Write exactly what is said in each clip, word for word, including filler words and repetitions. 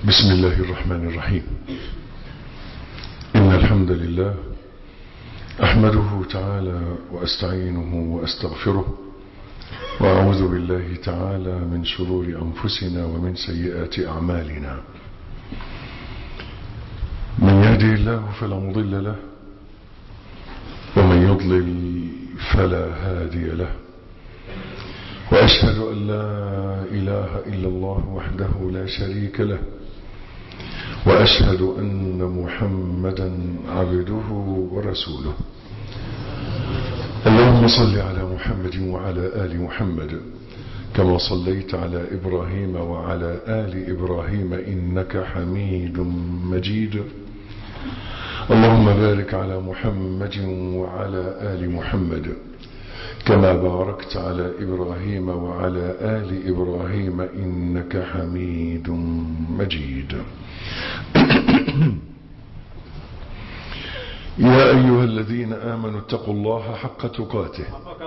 بسم الله الرحمن الرحيم. إن الحمد لله أحمده تعالى وأستعينه وأستغفره وأعوذ بالله تعالى من شرور أنفسنا ومن سيئات أعمالنا. من يهده الله فلا مضل له ومن يضلل فلا هادي له، وأشهد أن لا إله إلا الله وحده لا شريك له، وأشهد أن محمدا عبده ورسوله. اللهم صل على محمد وعلى آل محمد كما صليت على إبراهيم وعلى آل إبراهيم إنك حميد مجيد. اللهم بارك على محمد وعلى آل محمد كما باركت على إبراهيم وعلى آل إبراهيم إنك حميد مجيد. يا أيها الذين آمنوا اتقوا الله حق تقاته.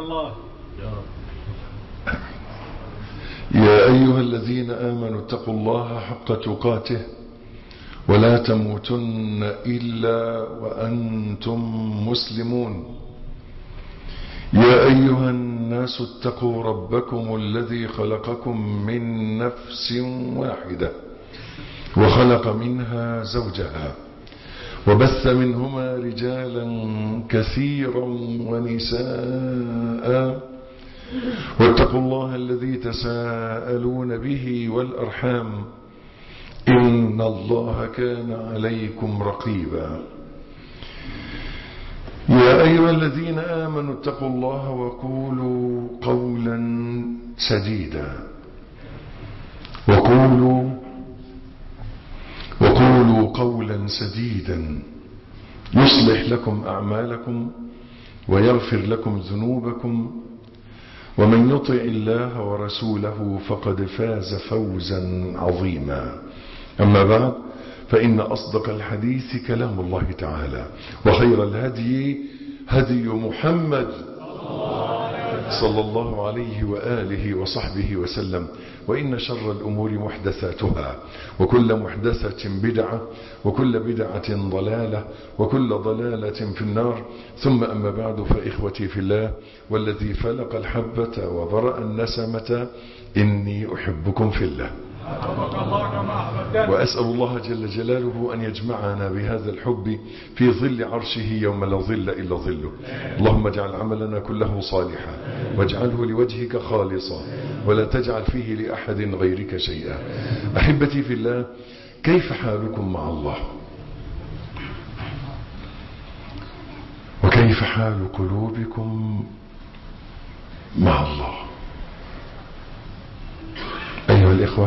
يا أيها الذين آمنوا اتقوا الله حق تقاته ولا تموتن إلا وأنتم مسلمون. يا أيها الناس اتقوا ربكم الذي خلقكم من نفس واحدة وخلق منها زوجها وبث منهما رجالا كثيرا ونساء، واتقوا الله الذي تساءلون به والأرحام إن الله كان عليكم رقيبا. يا أيها الذين آمنوا اتقوا الله وقولوا قولا سديدا وقولوا وقولوا قولا سديدا يصلح لكم أعمالكم ويغفر لكم ذنوبكم، ومن يطع الله ورسوله فقد فاز فوزا عظيما. أما بعد، فإن أصدق الحديث كلام الله تعالى، وخير الهدي هدي محمد صلى الله عليه وآله وصحبه وسلم، وإن شر الأمور محدثاتها، وكل محدثة بدعة، وكل بدعة ضلالة، وكل ضلالة في النار. ثم أما بعد، فإخوتي في الله والذي فلق الحبة وبرأ النسمة، إني أحبكم في الله، وأسأل الله جل جلاله أن يجمعنا بهذا الحب في ظل عرشه يوم لا ظل إلا ظله. اللهم اجعل عملنا كله صالحا واجعله لوجهك خالصا ولا تجعل فيه لأحد غيرك شيئا. أحبتي في الله، كيف حالكم مع الله؟ وكيف حال قلوبكم مع الله؟ أيها الإخوة،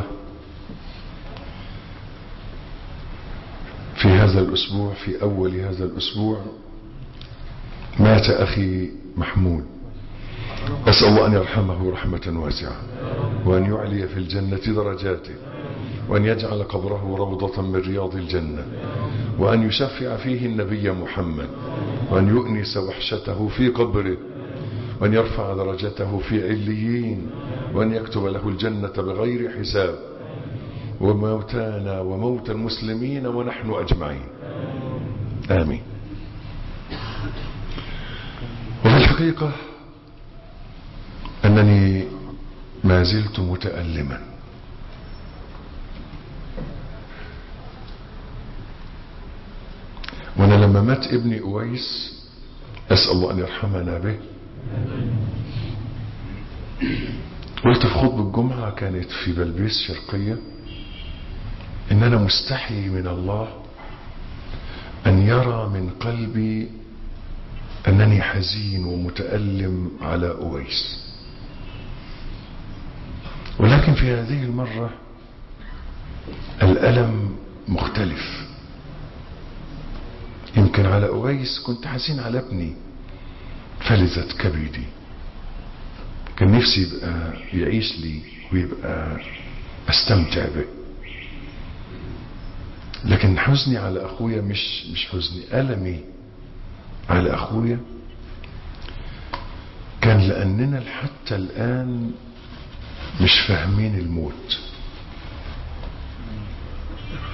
في هذا الأسبوع، في أول هذا الأسبوع، مات أخي محمود. أسأل الله أن يرحمه رحمة واسعة، وأن يعلي في الجنة درجاته، وأن يجعل قبره روضة من رياض الجنة، وأن يشفع فيه النبي محمد، وأن يؤنس وحشته في قبره، وأن يرفع درجته في عليين، وأن يكتب له الجنة بغير حساب، وموتانا وموت المسلمين ونحن أجمعين، آمين. وفي الحقيقة أنني ما زلت متألما، وأنا لما مات ابني أويس، أسأل الله أن يرحمنا به، قلت في خطبة الجمعة كانت في بلبيس شرقية إن أنا مستحي من الله أن يرى من قلبي أنني حزين ومتألم على أويس. ولكن في هذه المرة الألم مختلف. يمكن على أويس كنت حزين على ابني، فلذت كبدي، كان نفسي يبقى يعيش لي ويبقى استمتع به. لكن حزني على أخويا مش مش حزني، ألمي على أخويا كان لأننا حتى الآن مش فاهمين الموت.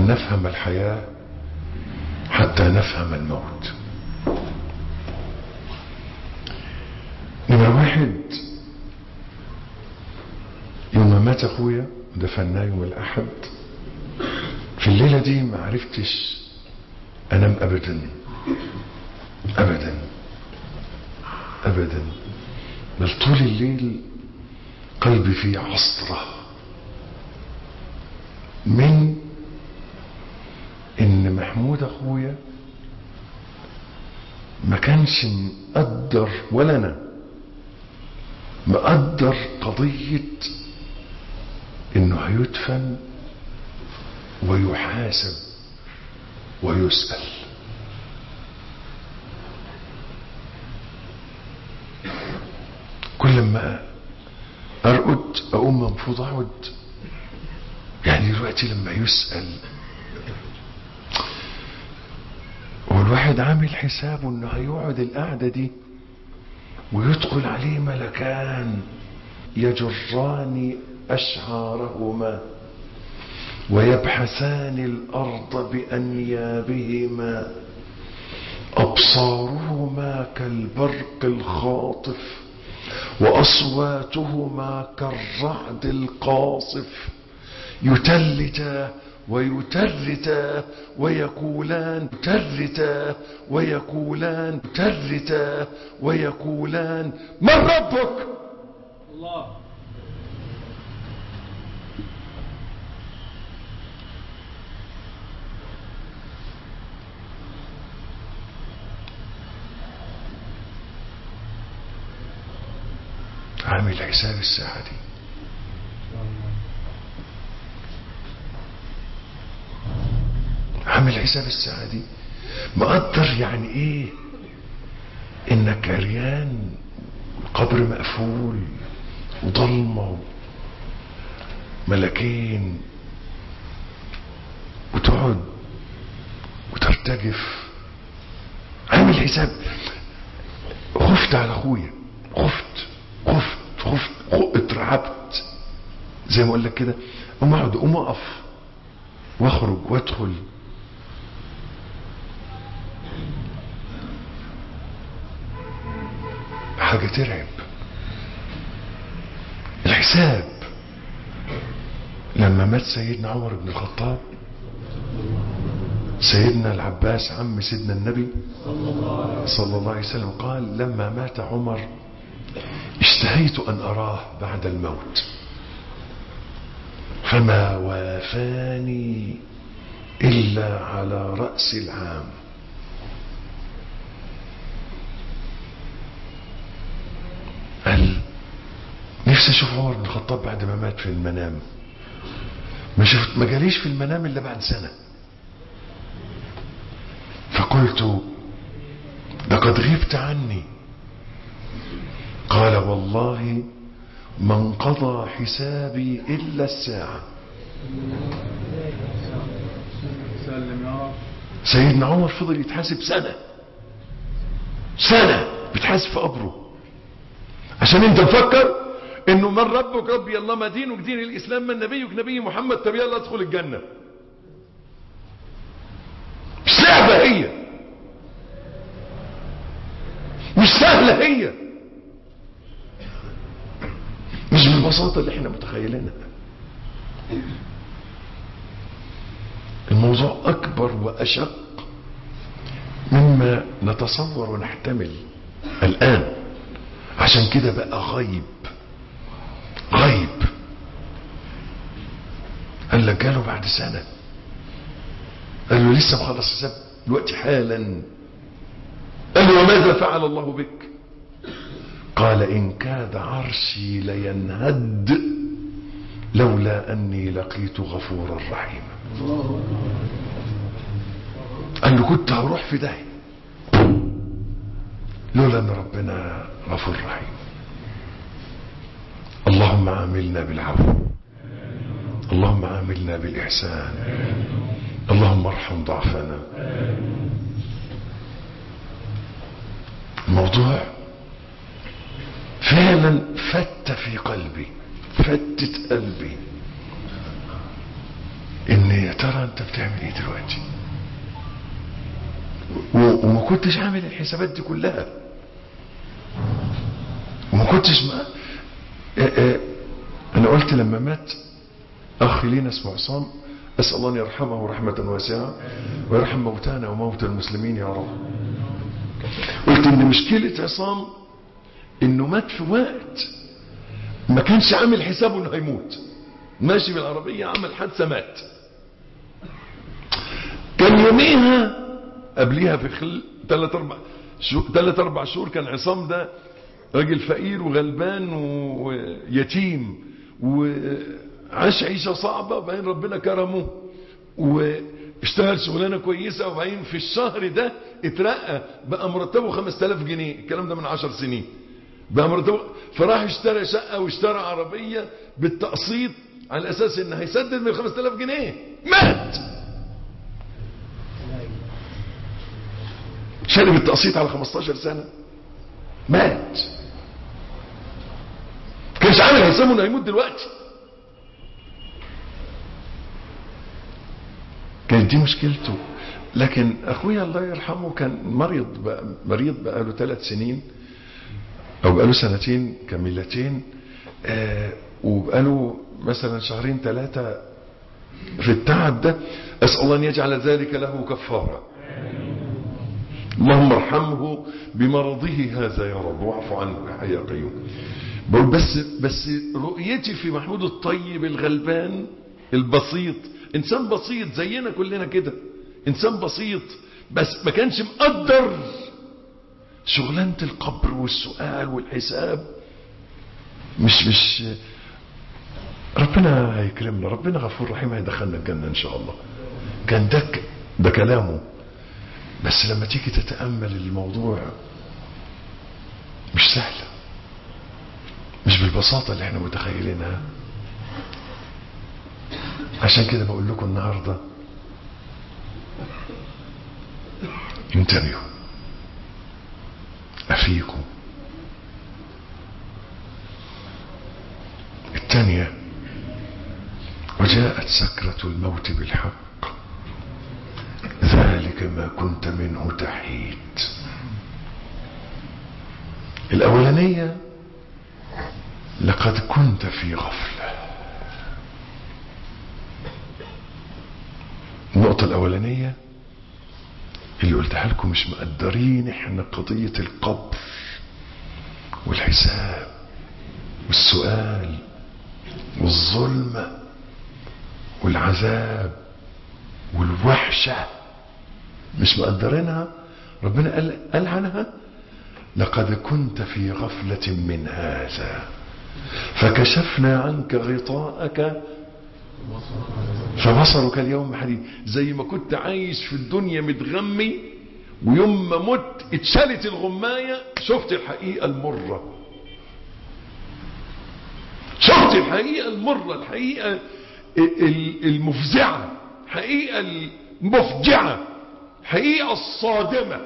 نفهم الحياة حتى نفهم الموت. نمرة واحد، يوم ما مات اخويا دفناه يوم الاحد، في الليلة دي ما عرفتش انام ابدا ابدا ابدا، بل طول الليل قلبي فيه عصرة من ان محمود اخويا ما كانش مقدر، ولا انا مقدر قضية انه هيدفن ويحاسب ويسأل. كل ما ارقد اقوم منفوض اقعد، يعني دلوقتي لما يسأل والواحد عامل حسابه انه هيقعد القعدة دي ويدخل عليه ملكان يجران اشعارهما ويبحثان الارض بانيابهما، ابصارهما كالبرق الخاطف واصواتهما كالرعد القاصف، يتلتا ويترتا ويقولان ترتا ويقولان ترتا ويقولان من ربك؟ الله. عامل حساب الساعة دي، عامل حساب الساعة دي، مقدر يعني ايه انك عريان، القبر مقفول وضلمة ملكين، وتقعد وترتجف. عامل حساب. خفت على اخويا، خفت خفت خفت اترعبت زي ما اقول لك كده. اقوم اقعد، اقوم اقف واخرج وادخل. حاجة ترعب. الحساب لما مات سيدنا عمر بن الخطاب، سيدنا العباس عم سيدنا النبي صلى الله عليه وسلم قال لما مات عمر اشتهيت ان اراه بعد الموت فما وافاني الا على رأس العام. قال نفسي اشوف عمر بن الخطاب بعد ما مات في المنام، ما شفت، ما جاليش في المنام الا بعد سنة. فقلت لقد غبت عني. قال والله ما انقضى حسابي الا الساعة. سيدنا عمر فضل يتحاسب سنة سنة بيتحاسب في قبره، عشان انت مفكر انه من ربك ربي الله، ما دينك دين الاسلام، من نبيك نبي محمد، طب يلا ادخل الجنة. مش لعبة هي، مش سهلة هي، مش بالبساطة اللي احنا متخيلينها. الموضوع اكبر واشق مما نتصور ونحتمل الان. عشان كده بقى غيب غيب. قال لك جاله بعد سنة، قال له لسه مخلص حساب دلوقتي حالا. قال له وماذا فعل الله بك؟ قال إن كاد عرشي لينهد لولا أني لقيت غفورا رحيما. قال له كنت هروح في داهية لولا أن ربنا غفور رحيم. اللهم عاملنا بالعفو، اللهم عاملنا بالإحسان، اللهم ارحم ضعفنا. الموضوع فعلا فت في قلبي، فتت قلبي ان ترى انت بتعمل ايه دلوقتي؟ وما كنتش عامل الحسابات دي كلها، وما كنتش ما اه اه انا قلت لما مات اخ لينا اسمه عصام، اسال الله ان يرحمه رحمه واسعه ويرحم موتانا وموتى المسلمين يا رب. قلت ان مشكله عصام انه مات في وقت ما كانش عامل حسابه انه هيموت، ماشي بالعربيه عمل حادثه مات. كان يوميها قبليها في خل ثلاث اربع شهور ثلاث اربع شهور كان عصام ده راجل فقير وغلبان ويتيم وعاش عيشه صعبه، وبعدين ربنا كرمه واشتغل شغلانه كويسه، وبعدين في الشهر ده اترقى بقى مرتبه خمسة آلاف جنيه، الكلام ده من عشر سنين بقى مرتبه، فراح اشترى شقه واشترى عربيه بالتقسيط على اساس ان هيسدد من خمسة آلاف جنيه. مات شارب التقسيط على خمستاشر سنة، مات. كانش عامل حسابه انه هيموت دلوقتي. كانت دي مشكلته. لكن اخويا الله يرحمه كان مريض بقى مريض بقى له ثلاث سنين او بقى له سنتين كاملتين، آه وبقى مثلا شهرين ثلاثة في التعب ده. اسال الله ان يجعل ذلك له كفاره. اللهم ارحمه بمرضه هذا يا رب واعف عنه يا حي يا قيوم. بقول بس بس رؤيتي في محمود الطيب الغلبان البسيط، انسان بسيط زينا كلنا كده، انسان بسيط بس ما كانش مقدر شغلانه القبر والسؤال والحساب. مش مش ربنا هيكرمنا، ربنا غفور رحيم هيدخلنا الجنه ان شاء الله. كان ده ده كلامه. بس لما تيجي تتأمل الموضوع مش سهلة، مش بالبساطة اللي احنا متخيلينها. عشان كده بقول لكم النهاردة انتبهوا، افيكم. الثانية، وجاءت سكرة الموت بالحق ذلك ما كنت منه تحيد. الأولانية لقد كنت في غفلة. النقطة الأولانية اللي قلتها لكم مش مقدرين احنا قضية القبر والحساب والسؤال والظلم والعذاب والوحشة، مش مقدرينها. ربنا قال, قال عنها لقد كنت في غفلة من هذا فكشفنا عنك غطاءك فبصرك اليوم حديد. زي ما كنت عايش في الدنيا متغمي، ويوم ما مت اتشالت الغماية شفت الحقيقة المرة، شفت الحقيقة المرة، الحقيقة المفزعة، الحقيقة المفجعة، الحقيقة الصادمة.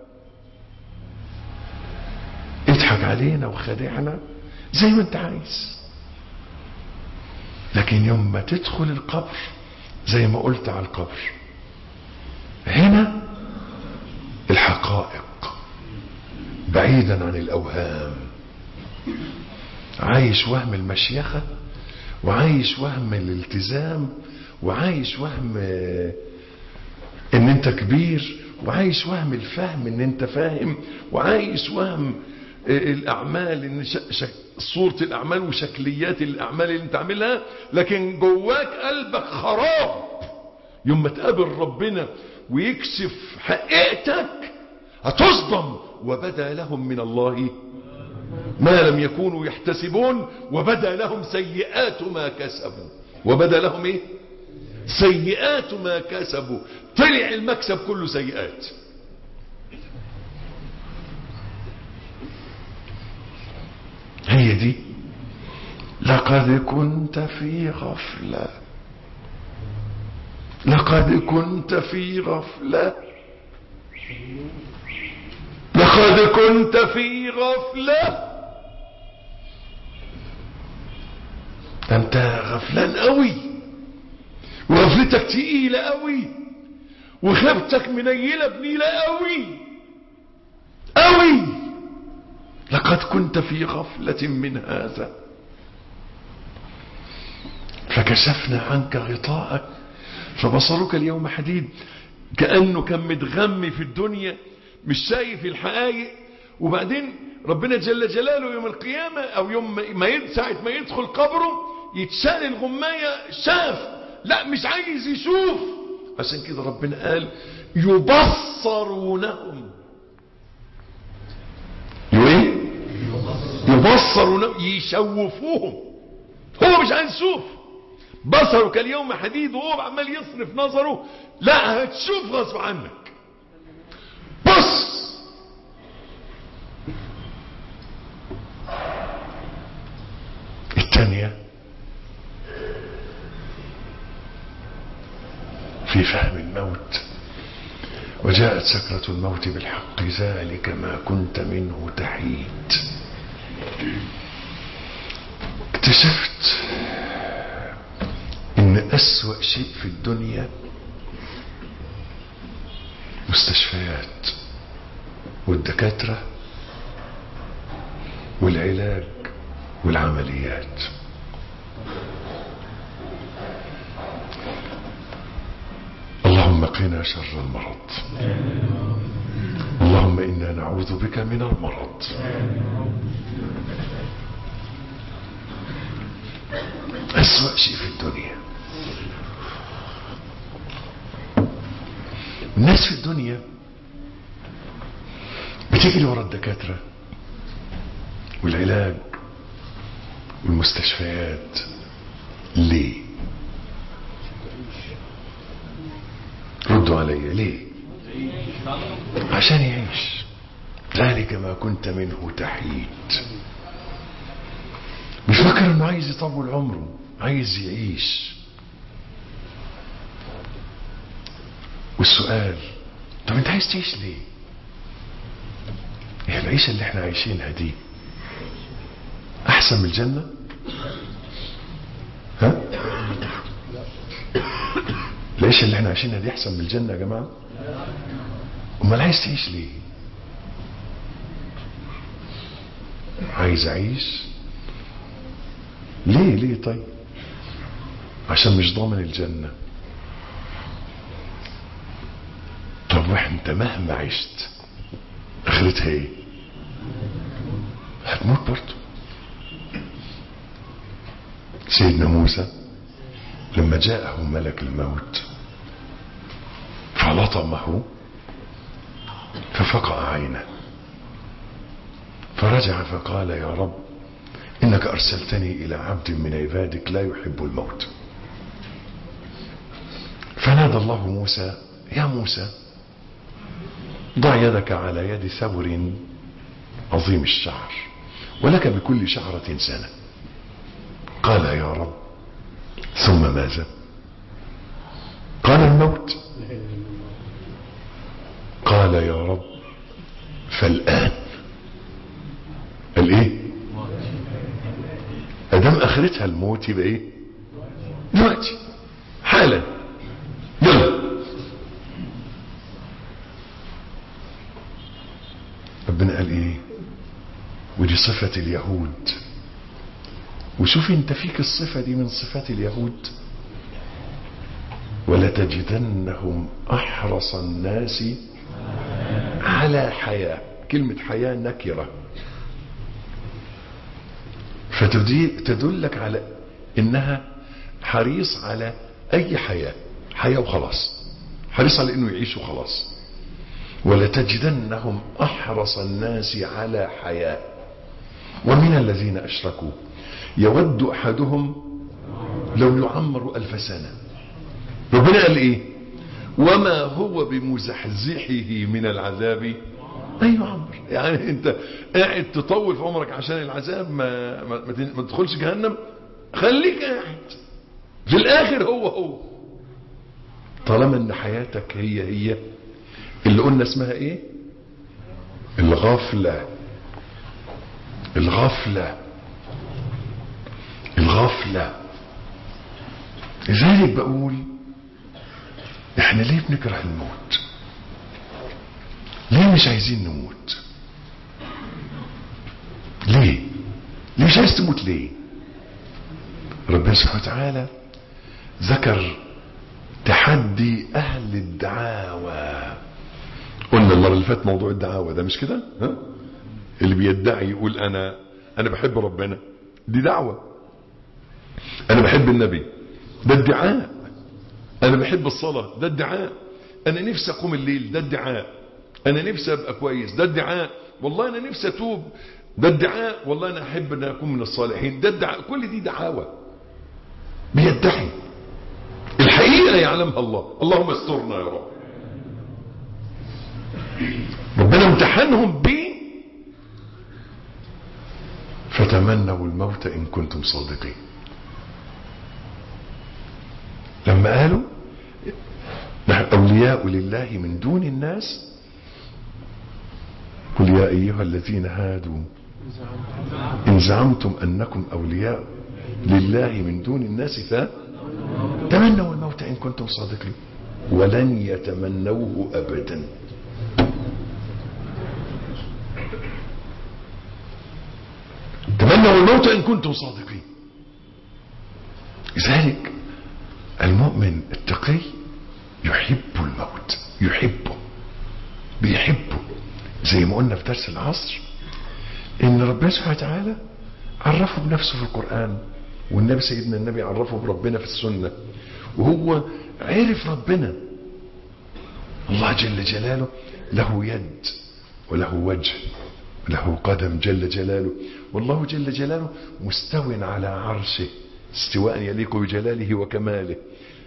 اضحك علينا وخدعنا زي ما انت عايز، لكن يوم ما تدخل القبر زي ما قلت على القبر، هنا الحقائق بعيدا عن الأوهام. عايش وهم المشيخة، وعايش وهم الالتزام، وعايش وهم ان انت كبير، وعايش وهم الفهم ان انت فاهم، وعايش وهم الاعمال ان صورة الاعمال وشكليات الاعمال اللي انت عاملها، لكن جواك قلبك خراب. يوم ما تقابل ربنا ويكشف حقيقتك هتصدم. وبدا لهم من الله ما لم يكونوا يحتسبون وبدا لهم سيئات ما كسبوا. وبدا لهم ايه؟ سيئات ما كسبوا. طلع المكسب كله سيئات. هي دي لقد كنت في غفلة، لقد كنت في غفلة، لقد كنت في غفلة. انت غفلان قوي، وغفلتك تقيلة قوي، وخيبتك منيلة بنيلة قوي قوي. لقد كنت في غفلة من هذا فكشفنا عنك غطاءك فبصرك اليوم حديد. كأنه كان متغمي في الدنيا مش شايف الحقائق، وبعدين ربنا جل جلاله يوم القيامة او يوم ما ساعة ما يدخل قبره يتشال الغماية شاف، لا مش عايز يشوف. عشان كده ربنا قال يبصرونهم. ايه يبصرونهم، يشوفوهم. هو مش عايز يشوف، بصرك اليوم حديد، وهو عمال يصرف نظره. لا هتشوف غصب عنك. بص الثانية في فهم الموت. وجاءت سكرة الموت بالحق ذلك ما كنت منه تحيد. اكتشفت ان اسوأ شيء في الدنيا مستشفيات والدكاترة والعلاج والعمليات. اللهم قنا شر المرض. اللهم إنا نعوذ بك من المرض. أسوأ شيء في الدنيا. الناس في الدنيا بتجري ورا الدكاترة والعلاج والمستشفيات. ليه؟ ردوا علي. ليه؟ عشان يعيش. ذلك ما كنت منه تحيد. مش فاكر انه عايز يطول عمره، عايز يعيش. والسؤال طب انت عايز تعيش ليه؟ هي العيشة اللي احنا عايشينها دي احسن من الجنة؟ ها؟ العيشة اللي احنا عايشينها دي احسن من الجنة يا جماعة؟ امال عايز تعيش ليه؟ عايز اعيش ليه؟ ليه طيب؟ عشان مش ضامن الجنة. طب وانت مهما عشت اخرتها ايه؟ هتموت برضه. سيدنا موسى لما جاءه ملك الموت فلطمه ففقع عينه، فرجع فقال يا رب إنك أرسلتني إلى عبد من عبادك لا يحب الموت. فنادى الله موسى يا موسى ضع يدك على يد ثور عظيم الشعر ولك بكل شعرة سنة. قال يا رب ثم ماذا؟ قال الموت. قال يا رب فالآن. قال ايه؟ ادام اخرتها الموت يبقى ايه؟ دلوقتي حالا يلا. ربنا قال ايه؟ ودي صفة اليهود. وشوف انت فيك الصفة دي من صفات اليهود. ولتجدنهم احرص الناس على حياة. كلمة حياة نكرة فتدلك على انها حريص على اي حياة، حياة وخلاص، حريص على انه يعيش وخلاص. ولتجدنهم احرص الناس على حياة ومن الذين اشركوا يود احدهم لو يعمر الف سنة. ربنا قال ايه؟ وما هو بمزحزحه من العذاب ان يعمر. يعني انت قاعد تطول في عمرك عشان العذاب ما, ما, ما تدخلش جهنم، خليك قاعد في الاخر هو هو. طالما ان حياتك هي هي اللي قلنا اسمها ايه؟ الغفلة. الغفلة الغفلة. لذلك بقول احنا ليه بنكره الموت؟ ليه مش عايزين نموت؟ ليه ليه مش عايز تموت؟ ليه؟ ربنا سبحانه وتعالى ذكر تحدي اهل الدعاوى. قلنا المرة اللي فاتت موضوع الدعاوى ده مش كده؟ ها؟ اللي بيدعي يقول انا انا بحب ربنا، دي دعوة. انا بحب النبي، ده ادعاء. انا بحب الصلاة، ده ادعاء. انا نفسي اقوم الليل، ده ادعاء. انا نفسي ابقى كويس، ده ادعاء. والله انا نفسي اتوب، ده ادعاء. والله انا احب ان اكون من الصالحين، ده ادعاء. كل دي دعاوى، بيدعي. الحقيقة يعلمها الله. اللهم استرنا يا رب. ربنا امتحنهم ب فتمنوا الموت ان كنتم صادقين. لما قالوا نحن اولياء لله من دون الناس، قل يا ايها الذين هادوا ان زعمتم انكم اولياء لله من دون الناس فتمنوا الموت ان كنتم صادقين ولن يتمنوه ابدا. تمنوا الموت ان كنتم صادقين. لذلك المؤمن التقي يحب الموت، يحبه، بيحبه. زي ما قلنا في درس العصر ان ربنا سبحانه وتعالى عرفه بنفسه في القرآن، والنبي سيدنا النبي عرفه بربنا في السنة، وهو عرف ربنا. الله جل جلاله له يد وله وجه وله قدم جل جلاله، والله جل جلاله مستو على عرشه استواء يليق بجلاله وكماله.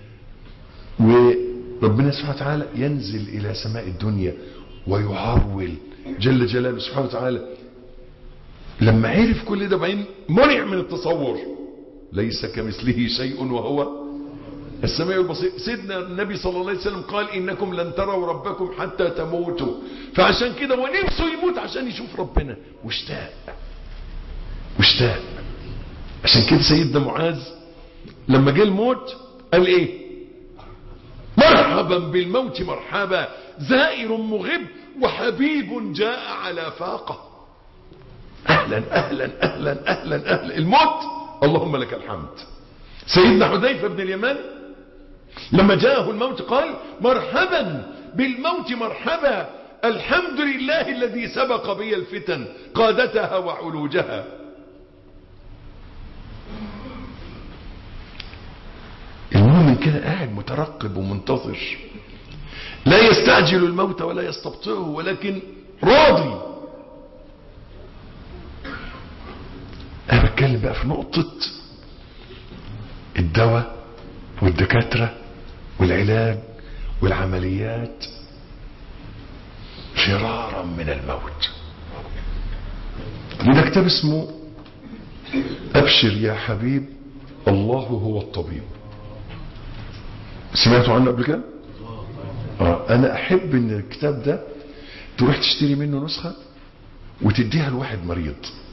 وربنا سبحانه وتعالى ينزل الى سماء الدنيا ويعرول جل جلاله سبحانه وتعالى. لما عرف كل ده بعدين منع من التصور، ليس كمثله شيء وهو السميع البصير. سيدنا النبي صلى الله عليه وسلم قال انكم لن تروا ربكم حتى تموتوا، فعشان كده ونفسه يموت عشان يشوف ربنا، واشتاق واشتاق. عشان كده سيدنا معاذ لما جه الموت قال ايه؟ مرحبا بالموت مرحبا، زائر مغب وحبيب جاء على فاقه. اهلا اهلا اهلا اهلا اهلا الموت، اللهم لك الحمد. سيدنا حذيفة بن اليمان لما جاءه الموت قال مرحبا بالموت مرحبا، الحمد لله الذي سبق بي الفتن قادتها وعلوجها. المؤمن كده قاعد مترقب ومنتظر، لا يستعجل الموت ولا يستبطئه، ولكن راضي. انا بتكلم بقى في نقطة الدواء والدكاترة والعلاج والعمليات فرارا من الموت. وده كتاب اسمه ابشر يا حبيب الله هو الطبيب. سمعتوا عنه قبل كده؟ آه انا احب ان الكتاب ده تروح تشتري منه نسخة وتديها لواحد مريض.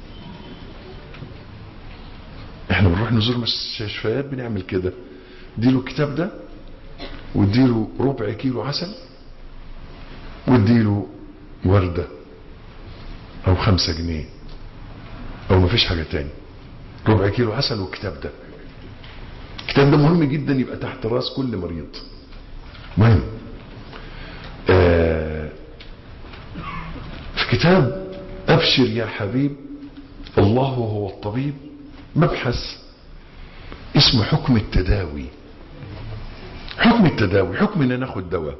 احنا بنروح نزور مستشفيات بنعمل كده، اديله الكتاب ده واديله ربع كيلو عسل واديله وردة او خمسة جنيه او مفيش حاجة تاني، ربع كيلو عسل والكتاب ده. الكتاب ده مهم جدا يبقى تحت راس كل مريض، مهم. آه في كتاب ابشر يا حبيب الله هو الطبيب مبحث اسمه حكم التداوي. حكم التداوي حكم ان ناخد دواء.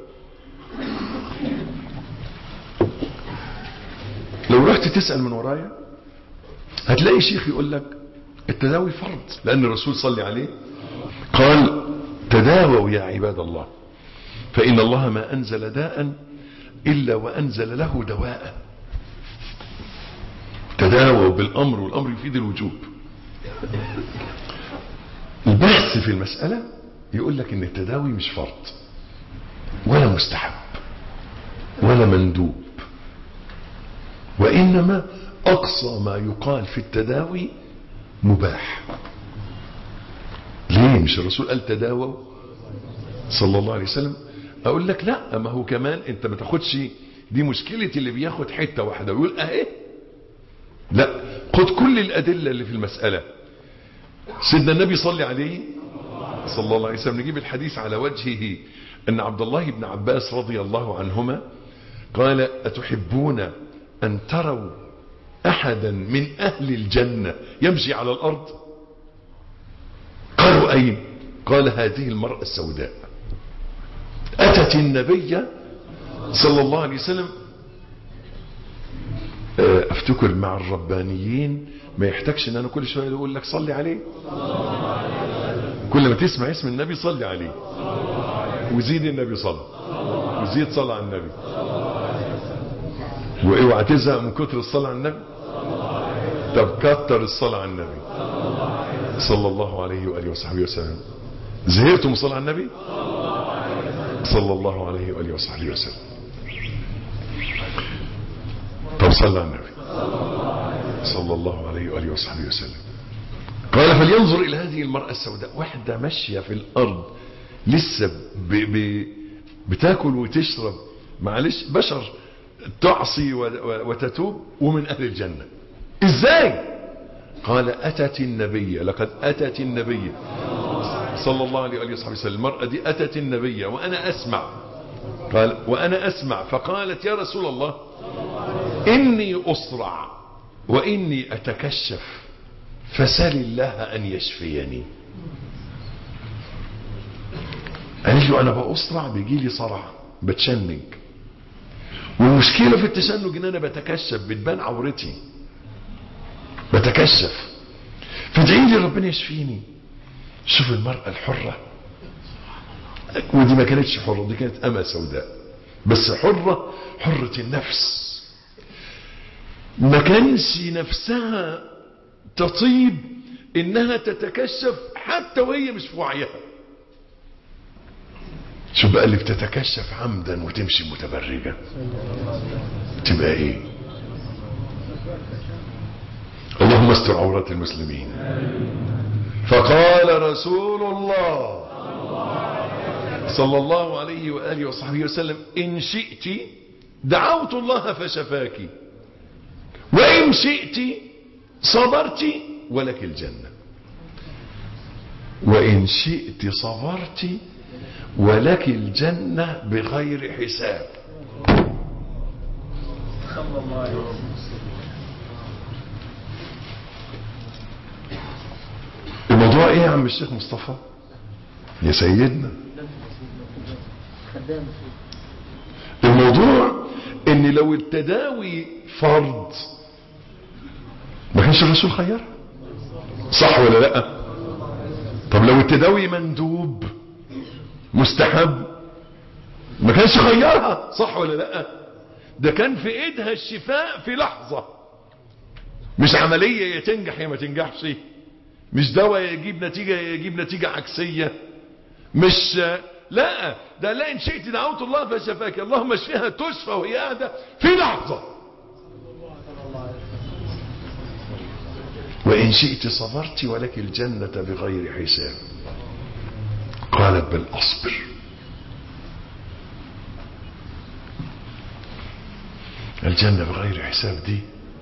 لو رحت تسأل من ورايا هتلاقي شيخ يقول لك التداوي فرض، لان الرسول صلى عليه قال تداووا يا عباد الله فإن الله ما أنزل داء إلا وأنزل له دواء. تداووا بالأمر، والأمر يفيد الوجوب. البحث في المسألة يقول لك ان التداوي مش فرض ولا مستحب ولا مندوب، وإنما أقصى ما يقال في التداوي مباح. ليه؟ مش الرسول قال تداووا صلى الله عليه وسلم اقول لك لا، ما هو كمان انت ما تاخدش دي مشكلة اللي بياخد حتة واحدة ويقول اهي، لا، خد كل الادلة اللي في المسألة. سيدنا النبي صلى عليه صلى الله عليه وسلم، نجيب الحديث على وجهه، ان عبد الله بن عباس رضي الله عنهما قال اتحبون ان تروا احدا من اهل الجنة يمشي على الارض؟ قالوا اين؟ قال هذه المرأة السوداء اتت النبي صلى الله عليه وسلم. افتكر مع الربانيين ما يحتاجش ان انا كل شوية اقول لك صلي عليه، كل ما تسمع اسم النبي صلي عليه، وزيد النبي صلى، وزيد صلى على النبي، واوعى تزهق من كتر الصلاة على النبي. طب كتر الصلاة على النبي صلى الله عليه وآله وصحبه وسلم. زهقتم الصلاة على النبي صلى الله عليه وآله وصحبه وسلم؟ طب صلى على النبي صلى الله عليه وآله وصحبه وسلم. قال فلينظر إلى هذه المرأة السوداء، واحدة ماشية في الأرض لسه ب ب بتاكل وتشرب، معلش بشر، تعصي وتتوب، ومن أهل الجنة. إزاي؟ قال أتت النبي، لقد أتت النبي صلى الله عليه وآله وصحبه وسلم. المرأة دي أتت النبي وأنا أسمع، قال وأنا أسمع، فقالت يا رسول الله إني أصرع وإني أتكشف فسل الله أن يشفيني. قال له أنا بأصرع، بيجي لي صرع، بتشنج، والمشكلة في التشنج إن أنا بتكشف، بتبان عورتي، بتكشف، فادعي لي ربنا يشفيني. شوف المرأة الحرة، ودي ما كانتش حرة، دي كانت أمة سوداء، بس حرة، حرة النفس، ما كانش نفسها تطيب انها تتكشف حتى وهي مش في وعيها. شوف بقى اللي بتتكشف عمدا وتمشي متبرجة تبقى ايه؟ اللهم استر عورات المسلمين. فقال رسول الله صلى الله عليه وآله وصحبه وسلم إن شئت دعوت الله فشفاك، وإن شئت صبرت ولك الجنة، وإن شئت صبرت ولك الجنة بغير حساب. الموضوع ايه يا عم الشيخ مصطفى يا سيدنا؟ الموضوع ان لو التداوي فرض ما كانش الرسول خير، صح ولا لا؟ طب لو التداوي مندوب مستحب ما كانش خيرها، صح ولا لا؟ ده كان في ايدها الشفاء في لحظة، مش عملية يا تنجح يا ما تنجحش، مش دواء يجيب نتيجة يجيب نتيجة عكسية، مش لا، ده لا إن شئت دعوت الله فشفاك، اللهم اشفيها، تشفى وهي قاعدة في لحظة. وإن شئت صبرت ولك الجنة بغير حساب. قالت بل أصبر. الجنة بغير حساب دي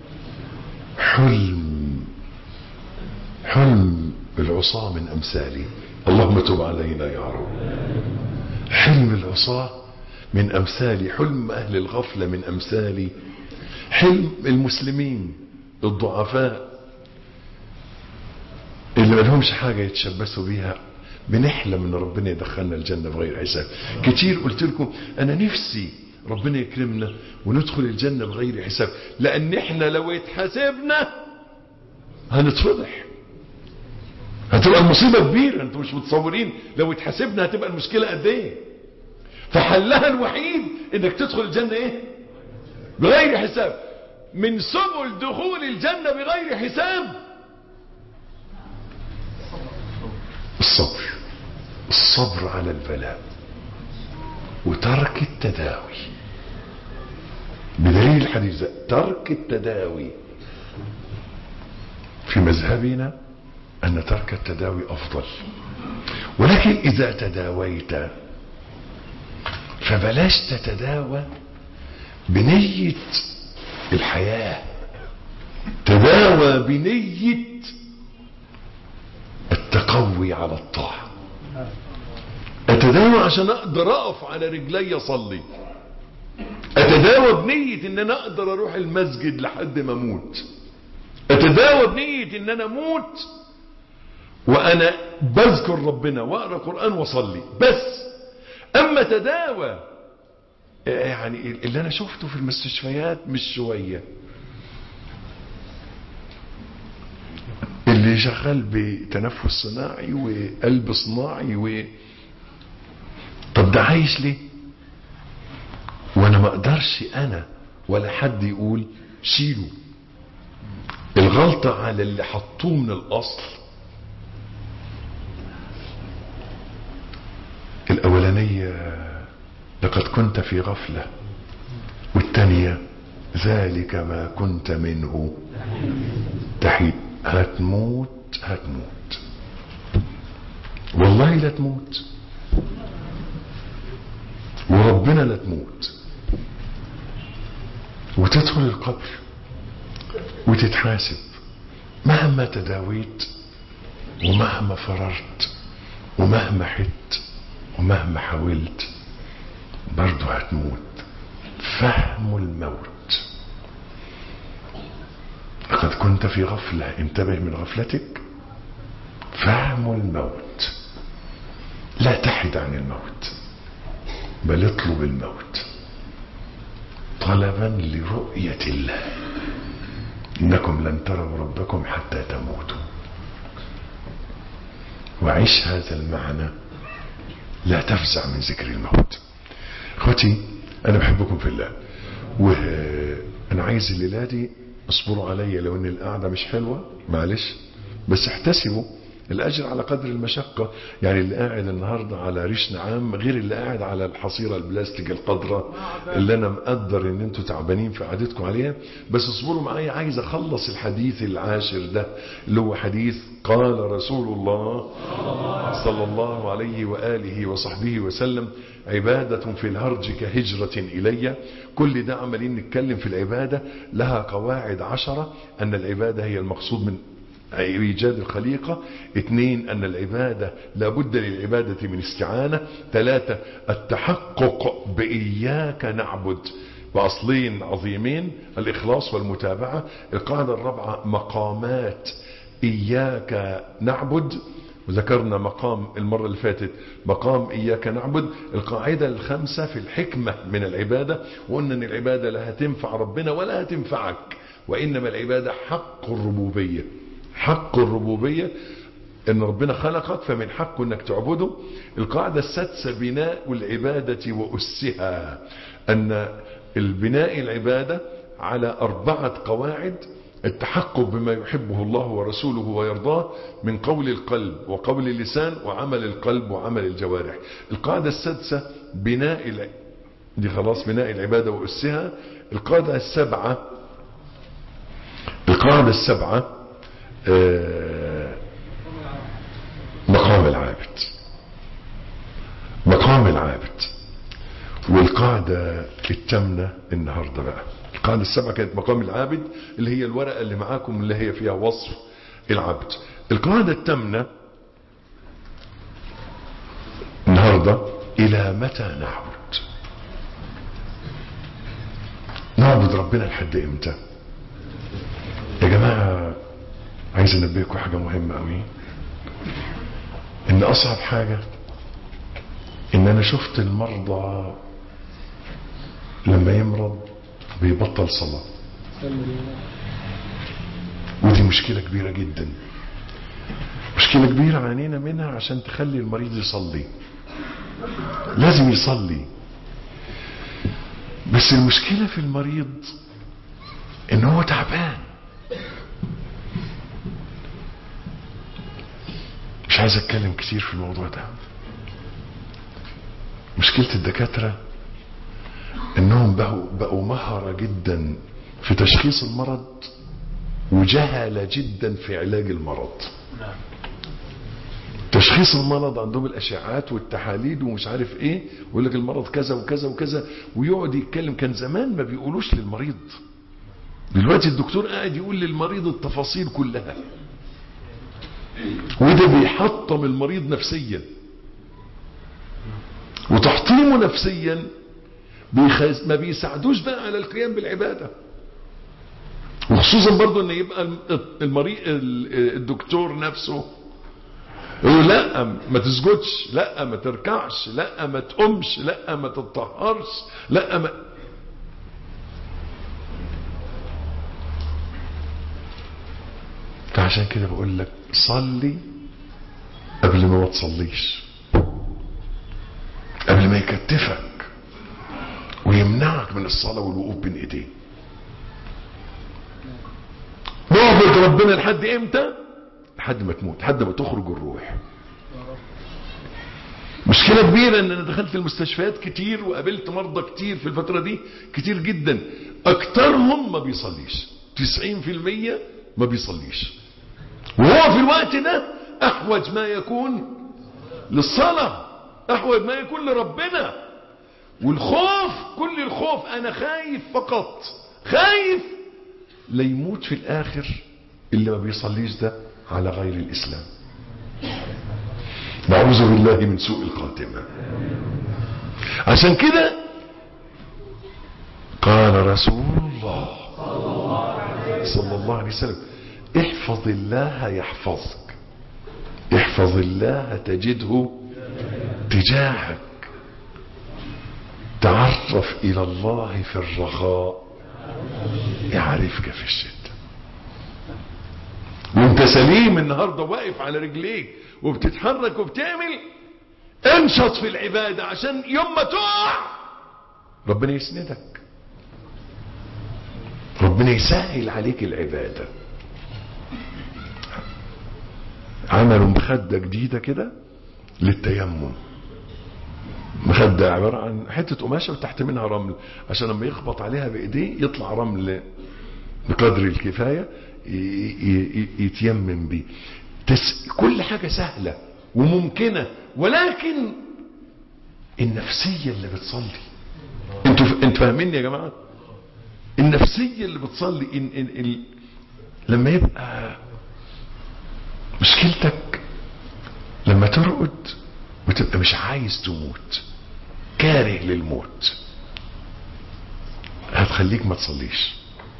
حلم، حلم العصاة من أمثالي، اللهم تب علينا يا رب. حلم العصاة من أمثالي، حلم أهل الغفلة من أمثالي، حلم المسلمين الضعفاء اللي ما لهمش حاجة يتشبثوا بيها. بنحلم ان ربنا يدخلنا الجنة بغير حساب. كتير قلت لكم انا نفسي ربنا يكرمنا وندخل الجنة بغير حساب، لان احنا لو اتحاسبنا هنتفضح، هتبقى المصيبة كبيرة. انتوا مش متصورين لو اتحاسبنا هتبقى المشكلة قد ايه. فحلها الوحيد انك تدخل الجنة ايه؟ بغير حساب. من سبل دخول الجنة بغير حساب الصبر، الصبر على البلاء وترك التداوي. بدليل الحديث ده ترك التداوي في مذهبنا أن ترك التداوي أفضل، ولكن إذا تداويت فبلاش تتداوى بنية الحياة، تداوى بنية التقوي على الطاعة. اتداوى عشان اقدر اقف على رجلي اصلي، اتداوى بنية ان انا اقدر اروح المسجد لحد ما اموت، اتداوى بنية ان انا اموت وانا بذكر ربنا واقرا قرآن واصلي بس. اما تداوى يعني اللي انا شفته في المستشفيات مش شوية، اللي شغال بتنفس صناعي وقلب صناعي و... طب ده عايش ليه وانا ما اقدرش انا ولا حد يقول شيله؟ الغلطة على اللي حطوه من الاصل. الاولانية لقد كنت في غفلة، والتانية ذلك ما كنت منه تحيد. هتموت هتموت والله لا تموت، وربنا لا تموت، وتدخل القبر وتتحاسب مهما تداويت ومهما فررت ومهما حت ومهما حاولت برضو هتموت. فهم الموت. لقد كنت في غفلة، انتبه من غفلتك. فهم الموت، لا تحد عن الموت بل اطلب الموت طلبا لرؤية الله. إنكم لن تروا ربكم حتى تموتوا. وعيش هذا المعنى، لا تفزع من ذكر الموت. اخوتي انا بحبكم في الله، وانا عايز الليله دي اصبروا عليا لو ان القعده مش حلوه معلش، بس احتسبوا الاجر على قدر المشقه. يعني اللي قاعد النهارده على ريش نعام غير اللي قاعد على الحصيره البلاستيك القدره اللي انا مقدر ان انتوا تعبانين في قعدتكم عليها. بس اصبروا معايا، عايز اخلص الحديث العاشر ده اللي هو حديث قال رسول الله صلى الله عليه واله وصحبه وسلم: عبادة في الهرج كهجرة إلي. كل ده عمالين نتكلم في العبادة، لها قواعد عشرة. أن العبادة هي المقصود من إيجاد الخليقة. اثنين، أن العبادة لابد للعبادة من استعانة. ثلاثة، التحقق بإياك نعبد بأصلين عظيمين: الإخلاص والمتابعة. القاعدة الرابعة مقامات إياك نعبد، وذكرنا مقام المرة اللي فاتت مقام إياك نعبد. القاعدة الخامسة في الحكمة من العبادة، وقلنا أن العبادة لا هتنفع ربنا ولا هتنفعك، وإنما العبادة حق الربوبية. حق الربوبية ان ربنا خلقك فمن حقه انك تعبده. القاعدة السادسة بناء العبادة وأسها، ان البناء العبادة على أربعة قواعد: التحقق بما يحبه الله ورسوله ويرضاه من قول القلب وقول اللسان وعمل القلب وعمل الجوارح. القاعدة السادسة بناء الع... دي خلاص بناء العبادة وأسها. القاعدة السبعة القاعدة السبعة آه مقام العابد. مقام العابد. والقاعدة الثامنة النهاردة بقى، القاعدة السبعة كانت مقام العابد اللي هي الورقة اللي معاكم اللي هي فيها وصف العبد. القاعدة الثامنة النهاردة: إلى متى نعبد؟ نعبد ربنا لحد امتى؟ يا جماعة عايز انبهكم حاجة مهمة قوي، ان اصعب حاجة ان انا شفت المرضى لما يمرض بيبطل صلاة، ودي مشكلة كبيرة جدا، مشكلة كبيرة عانينا منها. عشان تخلي المريض يصلي لازم يصلي، بس المشكلة في المريض ان هو تعبان. مش عايز اتكلم كتير في الموضوع ده. مشكلة الدكاترة انهم بقوا, بقوا مهرة جدا في تشخيص المرض وجهلة جدا في علاج المرض. تشخيص المرض عندهم الاشعاعات والتحاليل ومش عارف ايه، ويقول لك المرض كذا وكذا وكذا، ويقعد يتكلم. كان زمان ما بيقولوش للمريض، دلوقتي الدكتور قاعد يقول للمريض التفاصيل كلها، وده بيحطم المريض نفسيا. وتحطيمه نفسيا بيخز... ما بيساعدوش بقى على القيام بالعبادة. وخصوصا برضو ان يبقى المريض الدكتور نفسه يقول لا ما تسجدش، لا ما تركعش، لا ما تقومش، لا ما تتطهرش، لا ما. فعشان كده بقول لك صلي قبل ما ما تصليش، قبل ما يكتفك ويمنعك من الصلاة والوقوف بين ايديه. نعبد ربنا لحد امتى؟ لحد ما تموت، لحد ما تخرج الروح. مشكلة كبيرة ان انا دخلت المستشفيات كتير وقابلت مرضى كتير في الفترة دي كتير جدا، اكترهم ما بيصليش، تسعين في المية ما بيصليش، وهو في الوقت ده احوج ما يكون للصلاة، احوج ما يكون لربنا. والخوف، كل الخوف انا خايف فقط، خايف لا يموت في الاخر اللي ما بيصليش ده على غير الاسلام. نعوذ بالله من سوء الخاتمة. عشان كده قال رسول الله صلى الله عليه وسلم احفظ الله يحفظك، احفظ الله تجده تجاهك، تعرف الى الله في الرخاء يعرفك في الشدة. وانت سليم النهاردة واقف على رجليك وبتتحرك وبتعمل، انشط في العبادة عشان يوم ما تقع ربنا يسندك، ربنا يسهل عليك العبادة. عملوا مخدة جديدة كده للتيمم، مخدة عبارة عن حتة قماشة وتحت منها رمل، عشان لما يخبط عليها بايديه يطلع رمل بقدر الكفاية يتيمم بيه. تس... كل حاجة سهلة وممكنة، ولكن النفسية اللي بتصلي، انتوا انتوا فاهمين يا جماعة؟ النفسية اللي بتصلي إن... إن... إن... لما يبقى مشكلتك لما ترقد وتبقى مش عايز تموت، كاره للموت، هتخليك ما تصليش.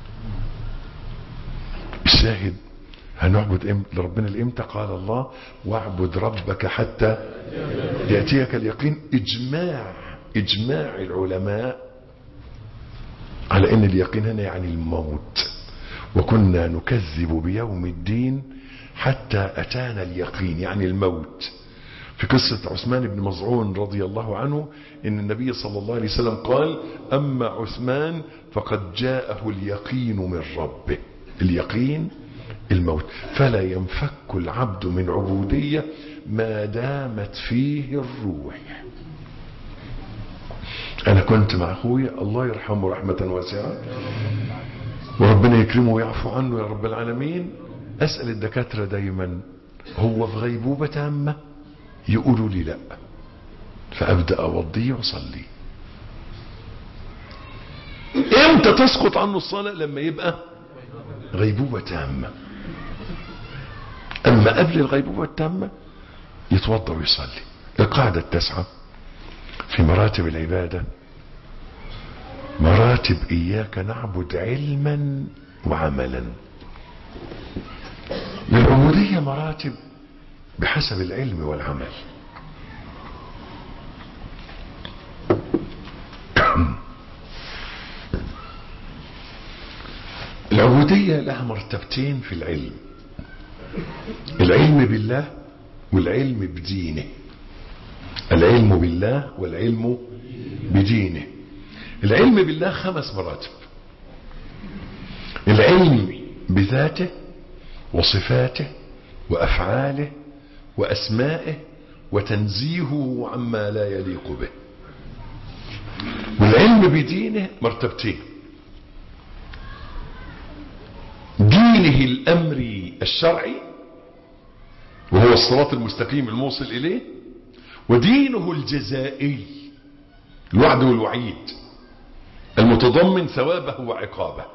الشاهد هنعبد ربنا الامتى؟ قال الله واعبد ربك حتى يأتيك اليقين. اجماع اجماع العلماء على ان اليقين هنا يعني الموت. وكنا نكذب بيوم الدين حتى اتانا اليقين، يعني الموت. في قصة عثمان بن مظعون رضي الله عنه ان النبي صلى الله عليه وسلم قال اما عثمان فقد جاءه اليقين من ربه. اليقين الموت. فلا ينفك العبد من عبودية ما دامت فيه الروح. انا كنت مع اخويا الله يرحمه رحمة واسعة وربنا يكرمه ويعفو عنه يا رب العالمين، اسأل الدكاترة دايما هو في غيبوبة تامة؟ يقولوا لي لا، فابدأ اوضيه واصلي. امتى تسقط عنه الصلاة؟ لما يبقى غيبوبة تامة. اما قبل الغيبوبة التامة يتوضا ويصلي. القاعدة التاسعة في مراتب العبادة، مراتب اياك نعبد علما وعملا. للعبودية مراتب بحسب العلم والعمل. العبودية لها مرتبتين في العلم: العلم بالله والعلم بدينه. العلم بالله والعلم بدينه. العلم بالله خمس مراتب: العلم بذاته وصفاته وأفعاله وأسمائه وتنزيهه عما لا يليق به. والعلم بدينه مرتبتين: دينه الأمري الشرعي وهو الصراط المستقيم الموصل إليه، ودينه الجزائي الوعد والوعيد المتضمن ثوابه وعقابه.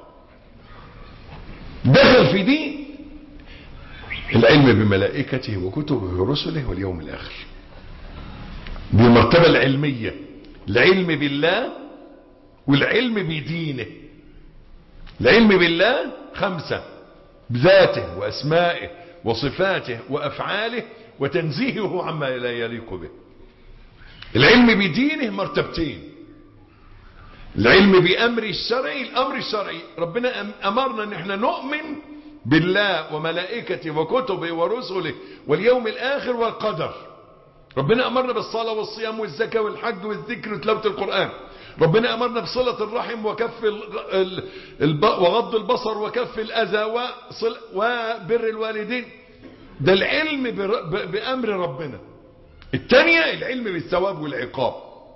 دخل في دين العلم بملائكته وكتبه ورسله واليوم الآخر. دي المرتبة العلمية، العلم بالله والعلم بدينه. العلم بالله خمسة: بذاته وأسمائه وصفاته وأفعاله وتنزيهه عما لا يليق به. العلم بدينه مرتبتين: العلم بأمر الشرعي. الأمر الشرعي ربنا أمرنا ان احنا نؤمن بالله وملائكته وكتبه ورسله واليوم الآخر والقدر. ربنا أمرنا بالصلاة والصيام والزكاة والحج والذكر وتلاوة القرآن. ربنا أمرنا بصلة الرحم وكف وغض البصر وكف الأذى وبر الوالدين. ده العلم بأمر ربنا. الثانية العلم بالثواب والعقاب.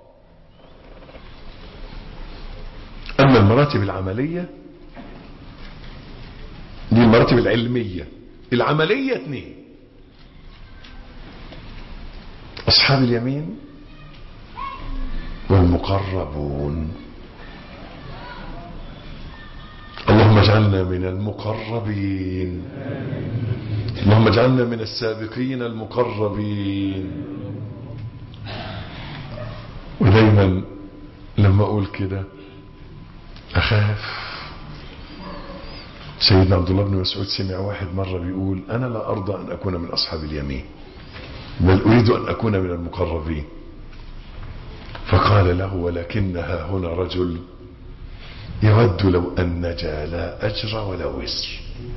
أما المراتب العملية دي المراتب العلمية. العملية اثنين: أصحاب اليمين والمقربون. اللهم اجعلنا من المقربين، اللهم اجعلنا من السابقين المقربين. ودايما لما اقول كده اخاف. سيدنا عبد الله بن مسعود سمع واحد مرة بيقول: انا لا ارضى ان اكون من اصحاب اليمين بل اريد ان اكون من المقربين. فقال له: ولكنها هنا رجل يود لو ان نجا لا اجر ولا وزر.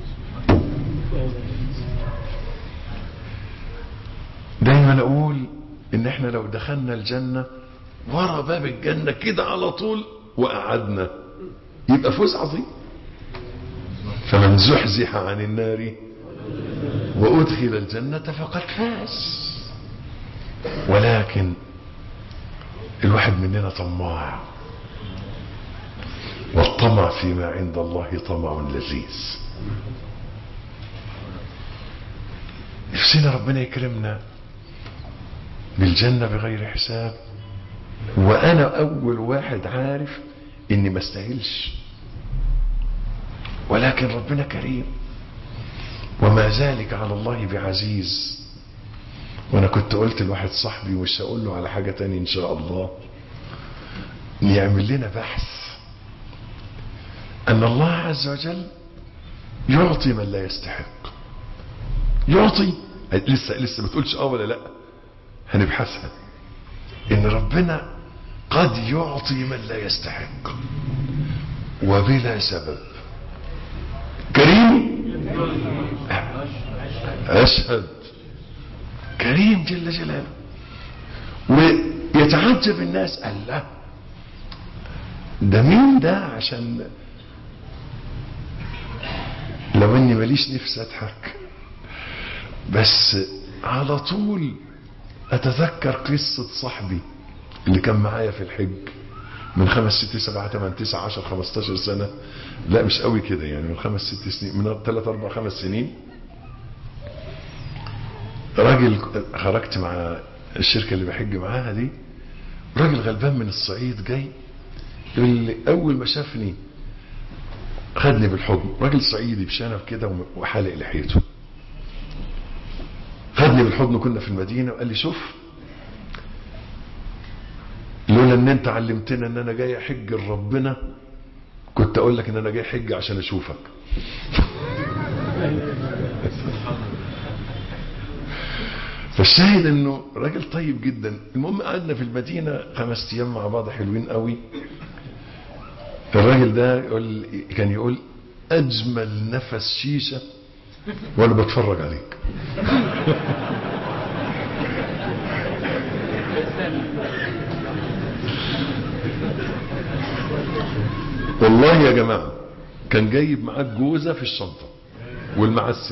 دايما اقول ان احنا لو دخلنا الجنة ورا باب الجنة كده على طول وقعدنا يبقى فوز عظيم. فمن زحزح عن النار وادخل الجنة فقد فاز. ولكن الواحد مننا طماع، والطمع فيما عند الله طمع لذيذ. نفسنا ربنا يكرمنا بالجنة بغير حساب، وانا اول واحد عارف اني ما استاهلش، ولكن ربنا كريم وما ذلك على الله بعزيز. وانا كنت قلت لواحد صاحبي ومش هقول له على حاجة تاني ان شاء الله، يعمل لنا بحث ان الله عز وجل يعطي من لا يستحق. يعطي لسه لسه ما تقولش اه ولا لا، هنبحثها. ان ربنا قد يعطي من لا يستحق وبلا سبب. كريم، اشهد، كريم جل جلاله. ويتعجب الناس: الله ده مين ده؟ عشان لو اني ماليش نفس اضحك بس على طول اتذكر قصة صاحبي اللي كان معايا في الحج من خمس ست سبعة ثمان تسعة عشر خمستاشر سنة. لا مش قوي كده يعني، من خمس ست سنين، من ثلاث اربع خمس سنين. راجل خرجت مع الشركة اللي بحج معاها دي، راجل غلبان من الصعيد جاي، اللي اول ما شافني خدني بالحضن. راجل صعيدي بشنب كده وحالق لحيته، خدني بالحضن. كنا في المدينة وقال لي: شوف، لولا ان انت علمتنا ان انا جاي احج لربنا كنت اقول لك ان انا جاي احج عشان اشوفك. فالشاهد انه راجل طيب جدا. المهم قعدنا في المدينة خمس ايام مع بعض حلوين قوي. الراجل ده يقول كان يقول: اجمل نفس شيشة وانا بتفرج عليك. والله يا جماعة كان جايب معاه جوزة في الشنطة والمعسل.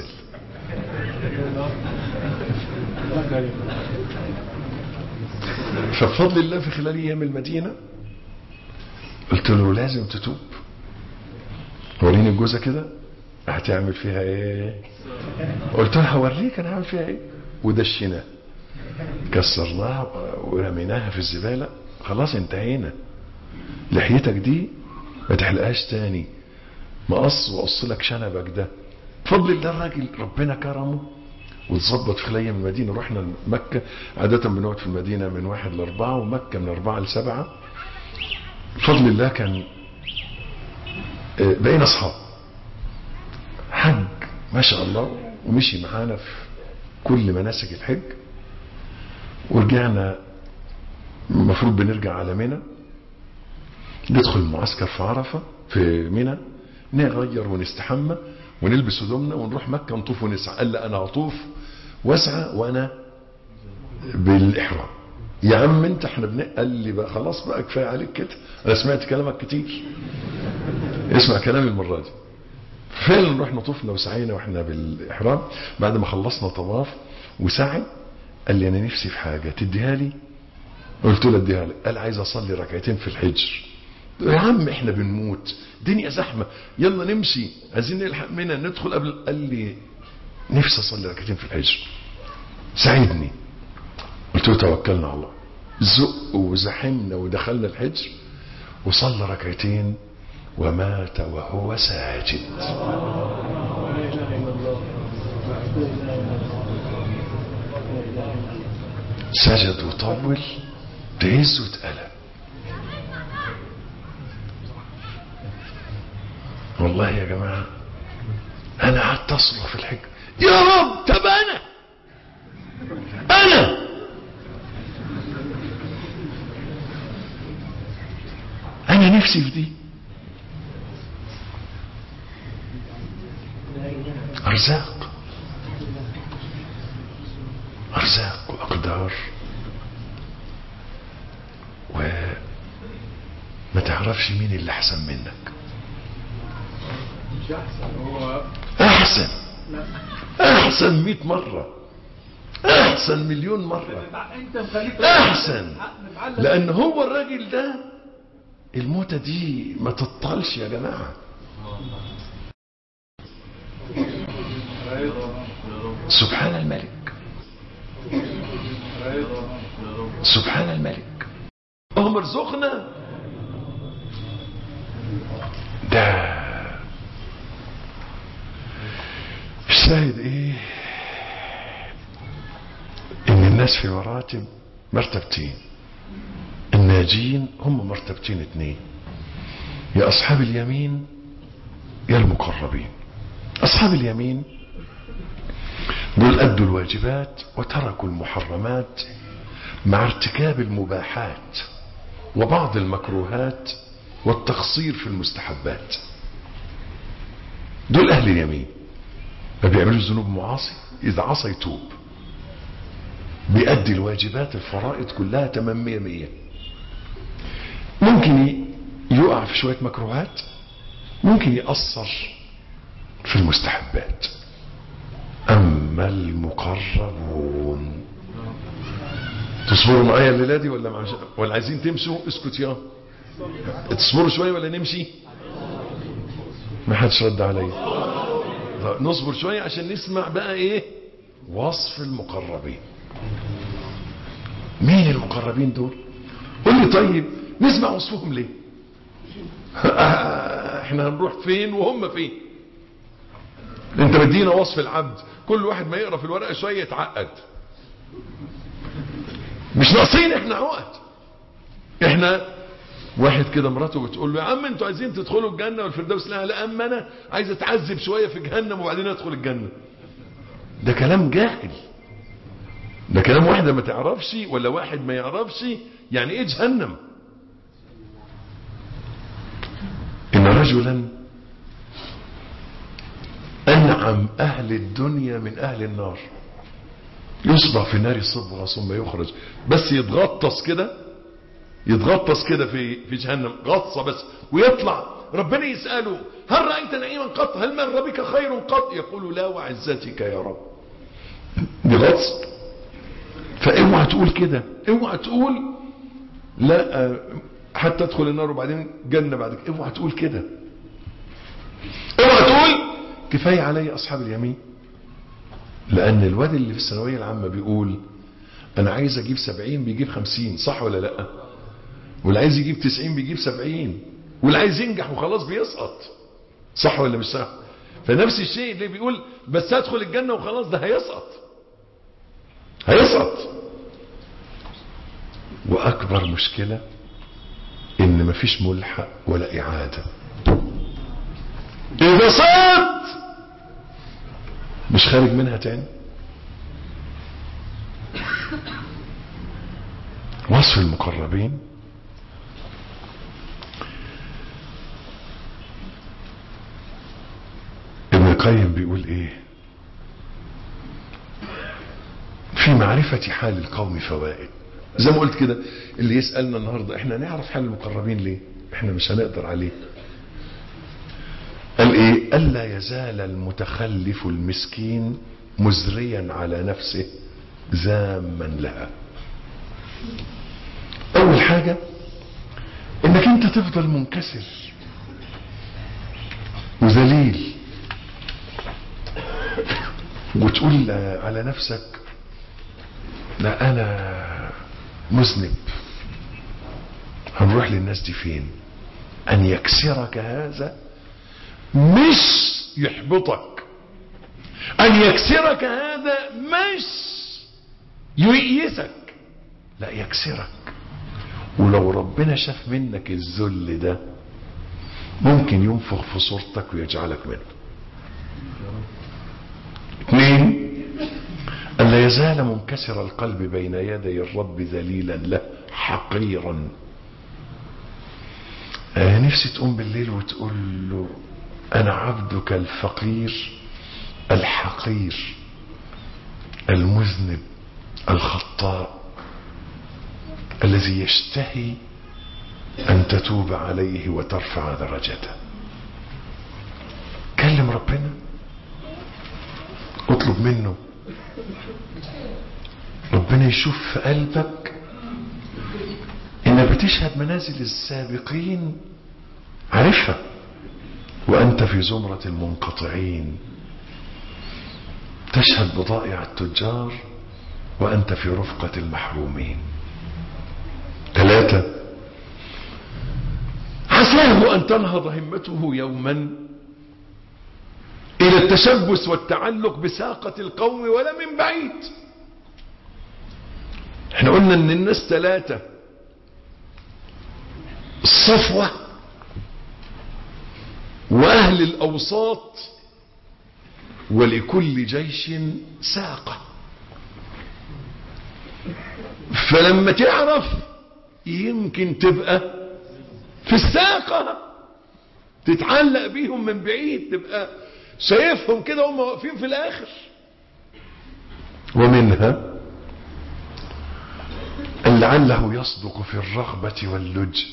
فبفضل الله في خلال ايام المدينة قلت له: لازم تتوب. وريني الجوزة كده هتعمل فيها ايه؟ قلت له: هوريك انا هعمل فيها ايه. ودشيناه كسرناها ورميناها في الزبالة، خلاص انتهينا. لحيتك دي ما تحلقهاش تاني، مقص وقص لك شنبك ده. بفضل الله الراجل ربنا كرمه وتظبط في خلية من المدينة. رحنا مكة، عادة بنقعد في المدينة من واحد لاربعة ومكة من اربعة لسبعة. بفضل الله كان بقينا اصحاب حج ما شاء الله، ومشي معانا في كل مناسك الحج. ورجعنا المفروض بنرجع على منى، ندخل المعسكر في عرفة في منى، نغير ونستحمى ونلبس هدومنا ونروح مكة نطوف ونسعى. قال لا انا هطوف واسعى وانا بالاحرام. يا عم انت احنا بن قال لي بقى خلاص بقى كفايه عليك كده، انا سمعت كلامك كتير، اسمع كلامي المره دي. فعلا رحنا طفنا وسعينا واحنا بالاحرام. بعد ما خلصنا طواف وسعي قال لي انا نفسي في حاجه تديها لي. قلت له اديها لي. قال عايز اصلي ركعتين في الحجر. يا عم احنا بنموت، دنيا زحمه، يلا نمشي عايزين نلحق منى ندخل قبل. قال لي نفسي اصلي ركعتين في الحجر، ساعدني. قلت له توكلنا على الله. زق وزحمنا ودخلنا الحجر وصلى ركعتين ومات وهو ساجد. سجد وطول تهز وتقلب. والله يا جماعة انا قعدت اصرخ في الحج، يا رب طب انا انا انا نفسي في دي. ارزاق ارزاق واقدار، وما تعرفش مين اللي احسن منك. مش احسن، هو احسن احسن مئة مرة، احسن مليون مرة، احسن. لان هو الراجل ده الموتة دي ما تطالش يا جماعة. سبحان الملك سبحان الملك. اللهم ارزقنا ده. الشاهد ايه؟ ان الناس في مراتب، مرتبتين. الناجين هم مرتبتين اتنين، يا اصحاب اليمين يا المقربين. اصحاب اليمين دول ادوا الواجبات وتركوا المحرمات مع ارتكاب المباحات وبعض المكروهات والتقصير في المستحبات. دول اهل اليمين، ما بيعملوش ذنوب معاصي، اذا عصى يتوب، بيأدي الواجبات الفرائض كلها تمام مية مية. ممكن يقع في شوية مكروهات، ممكن يأثر في المستحبات. اما المقربون، تصبروا معايا الليله دي ولا مع ولا عايزين تمشوا؟ اسكت يا تصبروا شويه ولا نمشي؟ ما حدش رد عليا. نصبر شويه عشان نسمع بقى ايه وصف المقربين. مين المقربين دول؟ قول لي طيب نسمع وصفهم ليه؟ احنا هنروح فين وهم فين؟ انت مدينا وصف العبد، كل واحد ما يقرا في الورقه شويه يتعقد. مش ناقصين احنا عقد. احنا واحد كده مراته بتقول له يا عم انتوا عايزين تدخلوا الجنه والفردوس، لا لا اما انا عايز اتعذب شويه في جهنم وبعدين ادخل الجنه. ده كلام جاهل، ده كلام واحده ما تعرفش ولا واحد ما يعرفش يعني ايه جهنم. ان رجلا انعم اهل الدنيا من اهل النار، يصبح في النار صبغة ثم يخرج، بس يتغطس كده يتغطس كده في في جهنم غطسه بس ويطلع. ربنا يسأله هل رأيت نعيما قط؟ هل مر بك خير قط؟ يقول لا وعزتك يا رب. دي غطس. فاوعى تقول كده، اوعى تقول لا حتى ادخل النار وبعدين جنة بعد كده، اوعى تقول كده. اوعى تقول كفاية علي اصحاب اليمين، لان الواد اللي في الثانويه العامه بيقول انا عايز اجيب سبعين بيجيب خمسين، صح ولا لا؟ واللي عايز يجيب تسعين بيجيب سبعين، واللي عايز ينجح وخلاص بيسقط، صح ولا مش صح؟ فنفس الشيء اللي بيقول بس هدخل الجنه وخلاص ده هيسقط هيسقط. واكبر مشكله ان مفيش ملحق ولا اعاده. اذا صعد مش خارج منها تاني. وصف المقربين ابن القيم بيقول ايه؟ في معرفة حال القوم فوائد. زي ما قلت كده، اللي يسألنا النهاردة احنا نعرف حال المقربين ليه؟ احنا مش هنقدر عليه. قال ايه؟ ألا يزال المتخلف المسكين مزريا على نفسه زاما لها. اول حاجة انك انت تفضل منكسر وذليل وتقول على نفسك لا انا مذنب. هنروح للناس دي فين؟ ان يكسرك هذا مش يحبطك، ان يكسرك هذا مش ييئسك، لا يكسرك. ولو ربنا شاف منك الذل ده ممكن ينفخ في صورتك ويجعلك منه. اثنين، أن لا يزال منكسر القلب بين يدي الرب ذليلا له حقيرا. آه نفسي تقوم بالليل وتقول له أنا عبدك الفقير الحقير المذنب الخطاء الذي يشتهي أن تتوب عليه وترفع درجته. كلم ربنا، اطلب منه. ربنا يشوف في قلبك انك بتشهد منازل السابقين عارفها وانت في زمرة المنقطعين، تشهد بضائع التجار وانت في رفقة المحرومين. ثلاثة، عساه ان تنهض همته يوما الى التشبث والتعلق بساقة القوم ولا من بعيد. احنا قلنا ان الناس ثلاثة: الصفوة واهل الاوساط ولكل جيش ساقة. فلما تعرف يمكن تبقى في الساقة، تتعلق بيهم من بعيد، تبقى شايفهم كده هم واقفين في الاخر. ومنها ان لعله يصدق في الرغبة واللجء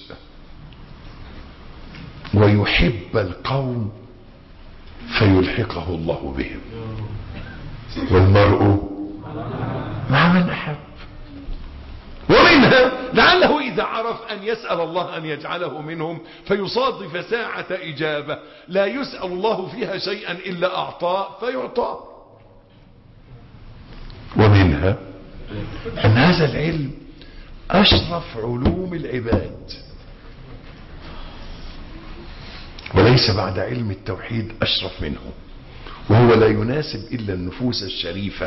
ويحب القوم فيلحقه الله بهم، والمرء مع من احب. ومنها لعله اذا عرف ان يسأل الله ان يجعله منهم فيصادف ساعة اجابة لا يسأل الله فيها شيئا الا اعطاه فيعطاه. ومنها ان هذا العلم اشرف علوم العباد، وليس بعد علم التوحيد اشرف منه، وهو لا يناسب الا النفوس الشريفة.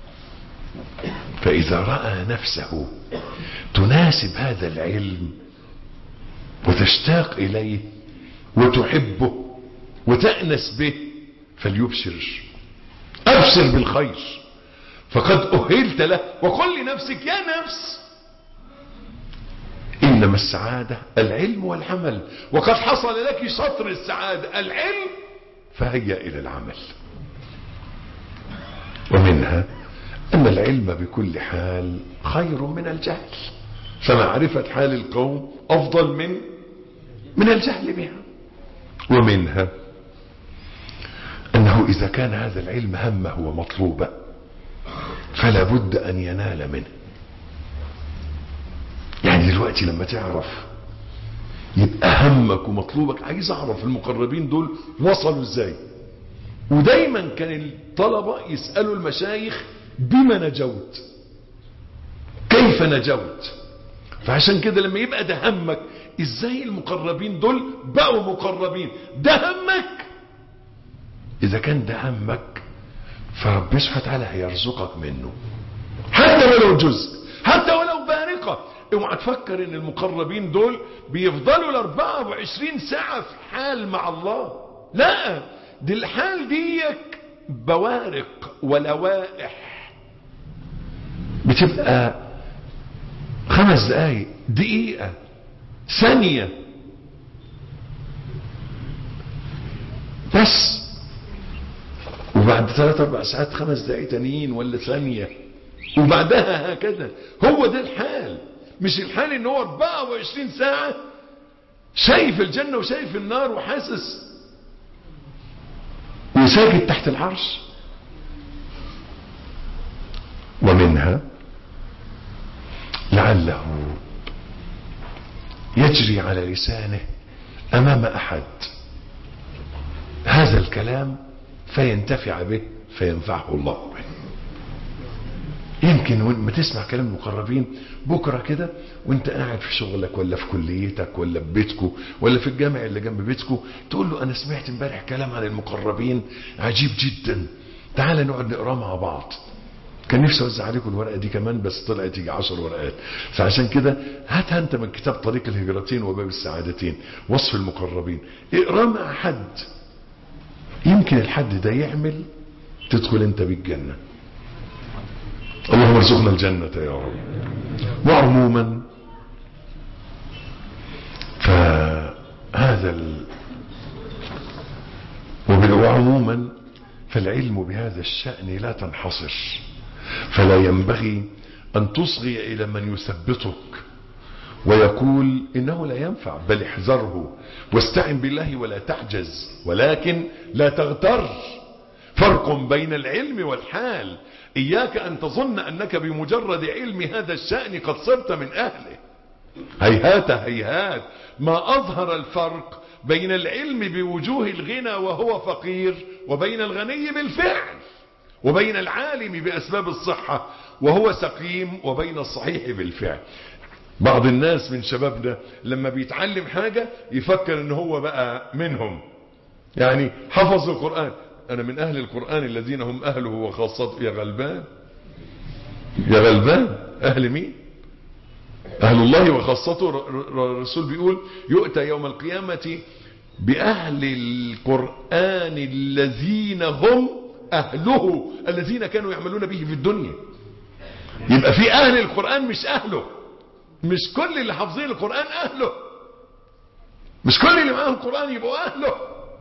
فاذا رأى نفسه تناسب هذا العلم وتشتاق اليه وتحبه وتأنس به فليبشر، ابشر بالخير فقد اهلت له. وقل لنفسك يا نفس انما السعادة العلم والعمل، وقد حصل لك شطر السعادة العلم فهيا الى العمل. ومنها ان العلم بكل حال خير من الجهل، فمعرفة حال القوم افضل من من الجهل بها. ومنها انه اذا كان هذا العلم همه ومطلوبه فلا بد ان ينال منه. يعني دلوقتي لما تعرف يبقى همك ومطلوبك عايز اعرف المقربين دول وصلوا ازاي، ودايما كان الطلبة يسألوا المشايخ بما نجوت، كيف نجوت. فعشان كده لما يبقى ده همك ازاي المقربين دول بقوا مقربين، ده همك، اذا كان ده همك فربنا سبحانه وتعالى هيرزقك منه حتى ولو جزء، حتى ولو بارقة. اوعى تفكر ان المقربين دول بيفضلوا الاربعة وعشرين ساعة في حال مع الله، لا، دي الحال ديك بوارق ولوائح، بتبقى خمس دقايق، دقيقة، ثانية بس، وبعد ثلاث اربع ساعات خمس دقايق تانيين ولا ثانية، وبعدها هكذا. هو ده الحال، مش الحال ان هو اربعة وعشرين ساعة شايف الجنة وشايف النار وحاسس وساجد تحت العرش. ومنها لعله يجري على لسانه امام احد هذا الكلام فينتفع به فينفعه الله به. يمكن لما تسمع كلام المقربين بكرة كده وانت قاعد في شغلك ولا في كليتك ولا في بيتكو ولا في الجامع اللي جنب بيتكو، تقول له انا سمعت امبارح كلام عن المقربين عجيب جدا، تعال نقعد نقراه مع بعض. كان نفسي اوزع عليكم الورقه دي كمان بس طلعت يجي عشر ورقات، فعشان كده هاتها انت من كتاب طريق الهجرتين وباب السعادتين، وصف المقربين، اقراه مع حد، يمكن الحد ده يعمل تدخل انت بالجنه. اللهم ارزقنا الجنه يا رب. وعموما فهذا ال... وعموما فالعلم بهذا الشأن لا تنحصر، فلا ينبغي أن تصغي إلى من يثبتك ويقول إنه لا ينفع، بل احذره واستعن بالله ولا تعجز، ولكن لا تغتر. فرق بين العلم والحال. إياك أن تظن أنك بمجرد علم هذا الشأن قد صرت من أهله، هيهات هيهات. ما أظهر الفرق بين العلم بوجوه الغنى وهو فقير وبين الغني بالفعل، وبين العالم بأسباب الصحة وهو سقيم وبين الصحيح بالفعل. بعض الناس من شبابنا لما بيتعلم حاجة يفكر ان هو بقى منهم، يعني حفظ القرآن، انا من اهل القرآن الذين هم اهله وخاصته. يا غلبان يا غلبان، اهل مين؟ اهل الله وخاصته. الرسول بيقول يؤتى يوم القيامة باهل القرآن الذين هم اهله الذين كانوا يعملون به في الدنيا. يبقى في اهل القرآن مش اهله، مش كل اللي حافظين القرآن اهله، مش كل اللي معاهم القرآن يبقوا اهله.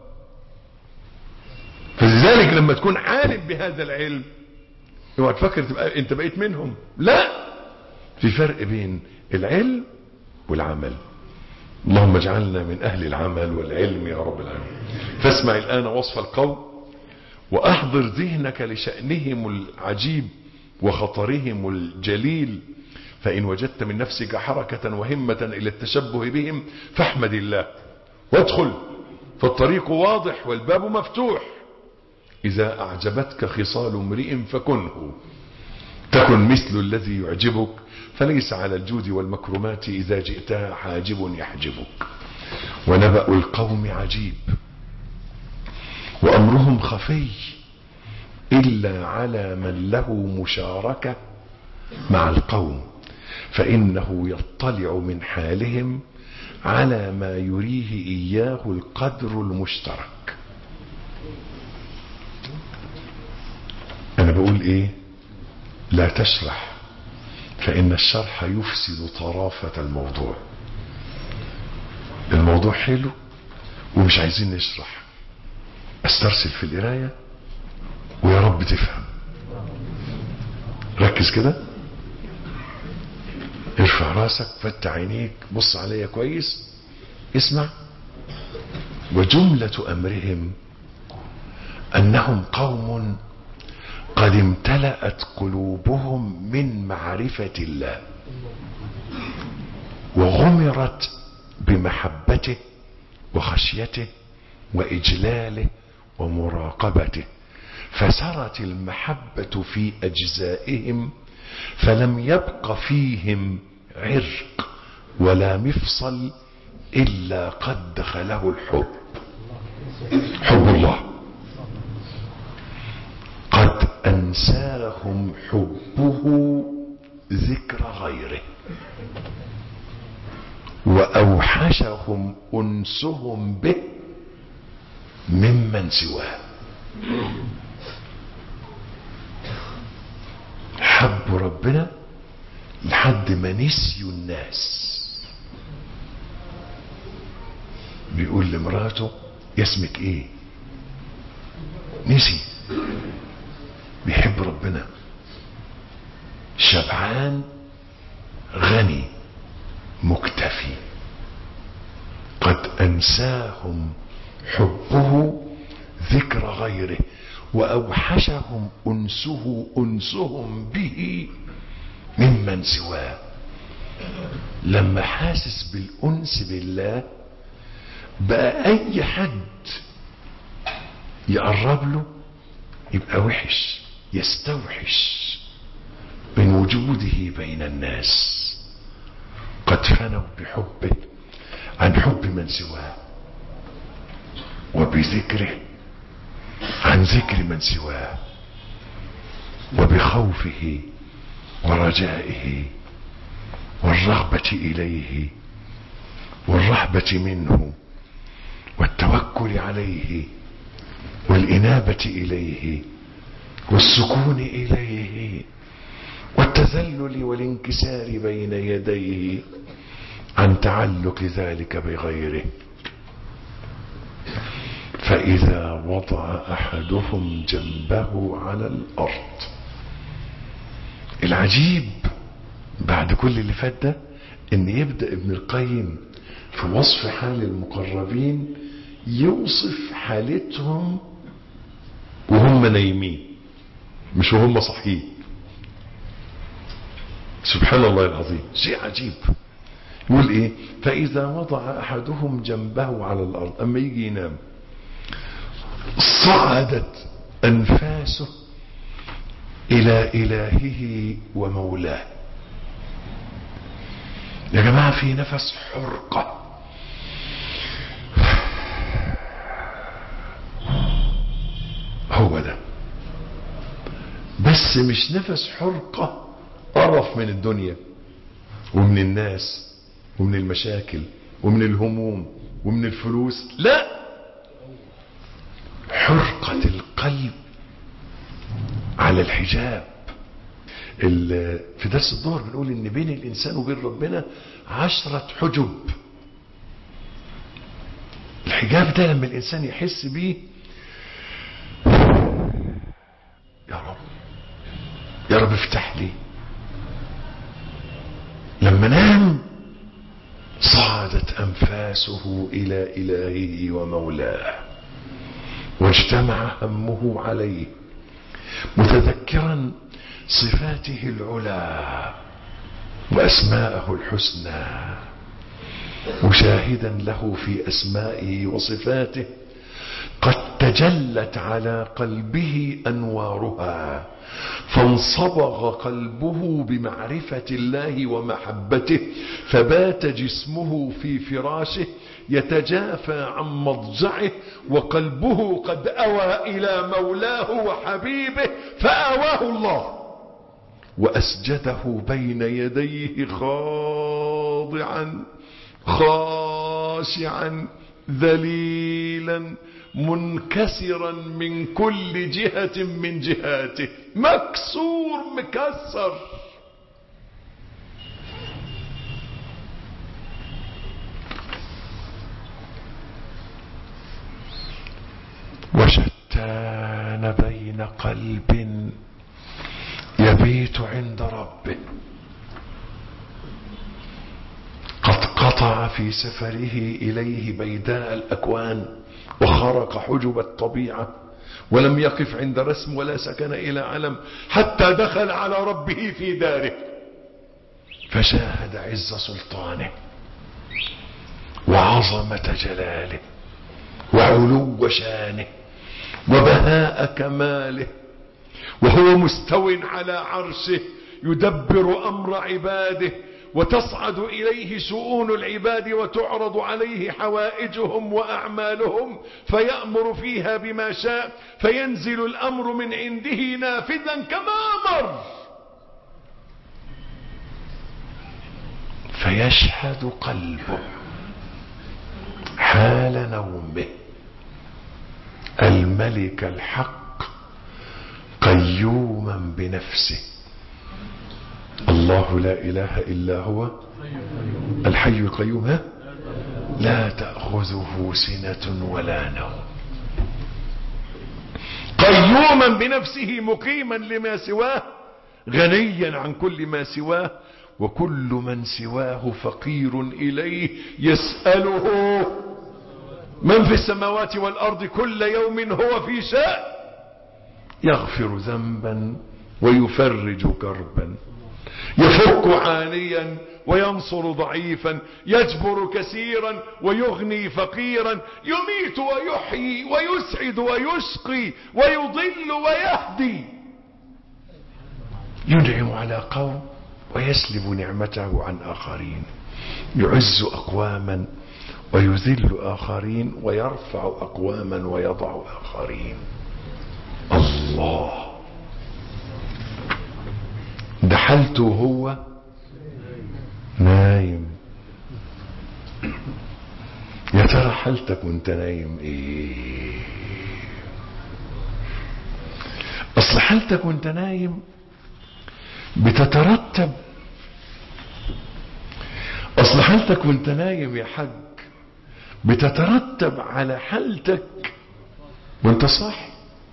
فلذلك لما تكون عالم بهذا العلم اوعى تفكر تبقى انت بقيت منهم، لا، في فرق بين العلم والعمل. اللهم اجعلنا من اهل العمل والعلم يا رب العالمين. فاسمع الان وصف القوم واحضر ذهنك لشأنهم العجيب وخطرهم الجليل، فإن وجدت من نفسك حركة وهمة إلى التشبه بهم فاحمد الله وادخل، فالطريق واضح والباب مفتوح. إذا أعجبتك خصال امرئ فكنه، تكن مثل الذي يعجبك، فليس على الجود والمكرمات إذا جئتها حاجب يحجبك. ونبأ القوم عجيب وأمرهم خفي إلا على من له مشاركة مع القوم، فإنه يطلع من حالهم على ما يريه إياه القدر المشترك. أنا بقول إيه؟ لا تشرح، فإن الشرح يفسد طرافة الموضوع. الموضوع حلو ومش عايزين نشرح، استرسل في القراية ويا رب تفهم. ركز كده، ارفع راسك، فتح عينيك، بص عليا كويس، اسمع. وجملة أمرهم أنهم قوم قد امتلأت قلوبهم من معرفة الله وغمرت بمحبته وخشيته وإجلاله ومراقبته، فسرت المحبة في أجزائهم فلم يبق فيهم عرق ولا مفصل إلا قد دخله الحب. حب الله قد أنساهم حبه ذكر غيره، وأوحشهم أنسهم به ممن سواه. حبوا ربنا لحد ما نسيوا الناس. بيقول لمراته يا اسمك ايه؟ نسي. بيحب ربنا، شبعان غني مكتفي. قد أنساهم حبه ذكر غيره وأوحشهم أنسه أنسهم به ممن سواه. لما حاسس بالأنس بالله بقى أي حد يقرب له يبقى وحش، يستوحش من وجوده بين الناس. قد فنوا بحبه عن حب من سواه، وبذكره عن ذكر من سواه، وبخوفه ورجائه والرغبة إليه والرهبة منه والتوكل عليه والإنابة إليه والسكون إليه والتذلل والانكسار بين يديه عن تعلق ذلك بغيره. فإذا وضع أحدهم جنبه على الأرض. العجيب بعد كل اللي فات ده ان يبدأ ابن القيم في وصف حال المقربين يوصف حالتهم وهم نايمين مش وهم صحيين. سبحان الله العظيم، شيء عجيب. يقول ايه؟ فإذا وضع أحدهم جنبه على الأرض، أما يجي ينام صعدت أنفاسه إلى إلهه ومولاه. يا جماعة في نفس حرقة، هو ده بس مش نفس حرقة قرف من الدنيا ومن الناس ومن المشاكل ومن الهموم ومن الفلوس، لا، حرقة القلب على الحجاب. في درس الظهر بنقول ان بين الانسان وبين ربنا عشرة حجب. الحجاب ده لما الانسان يحس بيه يا رب يا رب افتح لي. لما نام صعدت انفاسه الى الهه ومولاه واجتمع همه عليه متذكرا صفاته العلى وأسماءه الحسنى، مشاهدا له في أسمائه وصفاته قد تجلت على قلبه أنوارها، فانصبغ قلبه بمعرفة الله ومحبته، فبات جسمه في فراشه يتجافى عن مضجعه وقلبه قد أوى إلى مولاه وحبيبه فآواه الله وأسجده بين يديه خاضعا خاشعا ذليلا منكسرا من كل جهة من جهاته، مكسور مكسر. وشتان بين قلب يبيت عند ربه قد قطع في سفره إليه بيداء الأكوان وخرق حجب الطبيعة ولم يقف عند رسم ولا سكن إلى علم حتى دخل على ربه في داره فشاهد عز سلطانه وعظمة جلاله وعلو شانه وبهاء كماله، وهو مستو على عرشه يدبر أمر عباده، وتصعد إليه شؤون العباد وتعرض عليه حوائجهم وأعمالهم فيأمر فيها بما شاء، فينزل الأمر من عنده نافذا كما أمر، فيشهد قلبه حال نومه الملك الحق قيوما بنفسه، الله لا إله إلا هو الحي القيوم لا تأخذه سنة ولا نوم، قيوما بنفسه مقيما لما سواه، غنيا عن كل ما سواه، وكل من سواه فقير إليه يسأله من في السماوات والأرض كل يوم هو في شأن، يغفر ذنبا ويفرج كربا، يفك عانيا وينصر ضعيفا، يجبر كثيرا ويغني فقيرا، يميت ويحيي ويسعد ويشقي ويضل ويهدي، ينعم على قوم ويسلب نعمته عن آخرين، يعز أقواما ويذل آخرين، ويرفع أقواما ويضع آخرين. الله ده حالته هو نايم. يا ترى حالتك وانت نايم ايه؟ اصل حالتك وانت نايم بتترتب، اصل حالتك وانت نايم يا حاج بتترتب على حالتك وانت صاحي.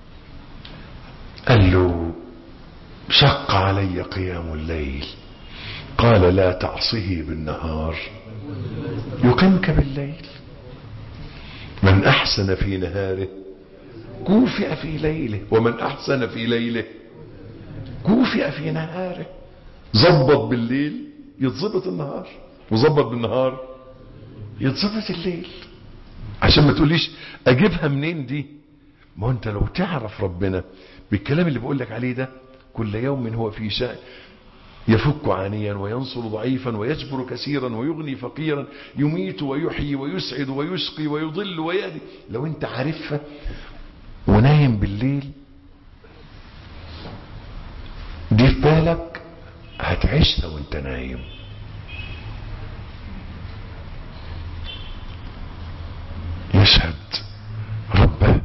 قال له شق علي قيام الليل، قال لا تعصه بالنهار يقمك بالليل، من احسن في نهاره كوفئ في ليله، ومن احسن في ليله كوفئ في نهاره. ظبط بالليل يتظبط النهار، وظبط بالنهار يتظبط الليل. عشان ما تقوليش اجيبها منين دي، ما انت لو تعرف ربنا بالكلام اللي بقول لك عليه ده، كل يوم هو في شأن، يفك عانيا وينصر ضعيفا ويجبر كثيرا ويغني فقيرا، يميت ويحيي ويسعد ويشقي ويضل ويهدي. لو انت عارفها ونايم بالليل دي في بالك، هتعيشها وانت نايم. يشهد ربه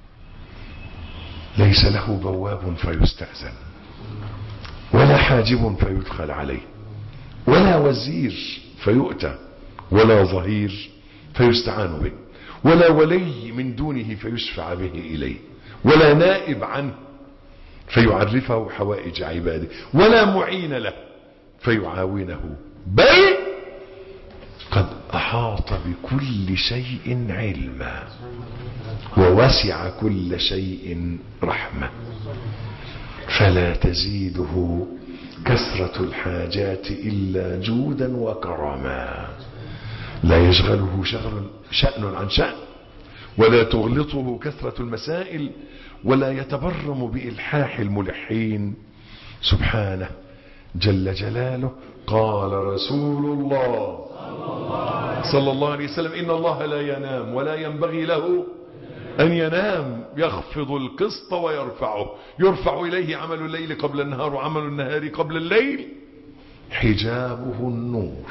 ليس له بواب فيستأذن، ولا حاجب فيدخل عليه، ولا وزير فيؤتى، ولا ظهير فيستعان به، ولا ولي من دونه فيشفع به إليه، ولا نائب عنه فيعرفه حوائج عباده، ولا معين له فيعاونه، بل قد أحاط بكل شيء علما ووسع كل شيء رحمة، فلا تزيده كثرة الحاجات إلا جودا وكرما، لا يشغله شغل شأن عن شأن، ولا تغلطه كثرة المسائل، ولا يتبرم بإلحاح الملحين. سبحانه جل جلاله. قال رسول الله صلى الله عليه وسلم: إن الله لا ينام ولا ينبغي له أن ينام، يخفض القسط ويرفعه، يرفع إليه عمل الليل قبل النهار وعمل النهار قبل الليل، حجابه النور،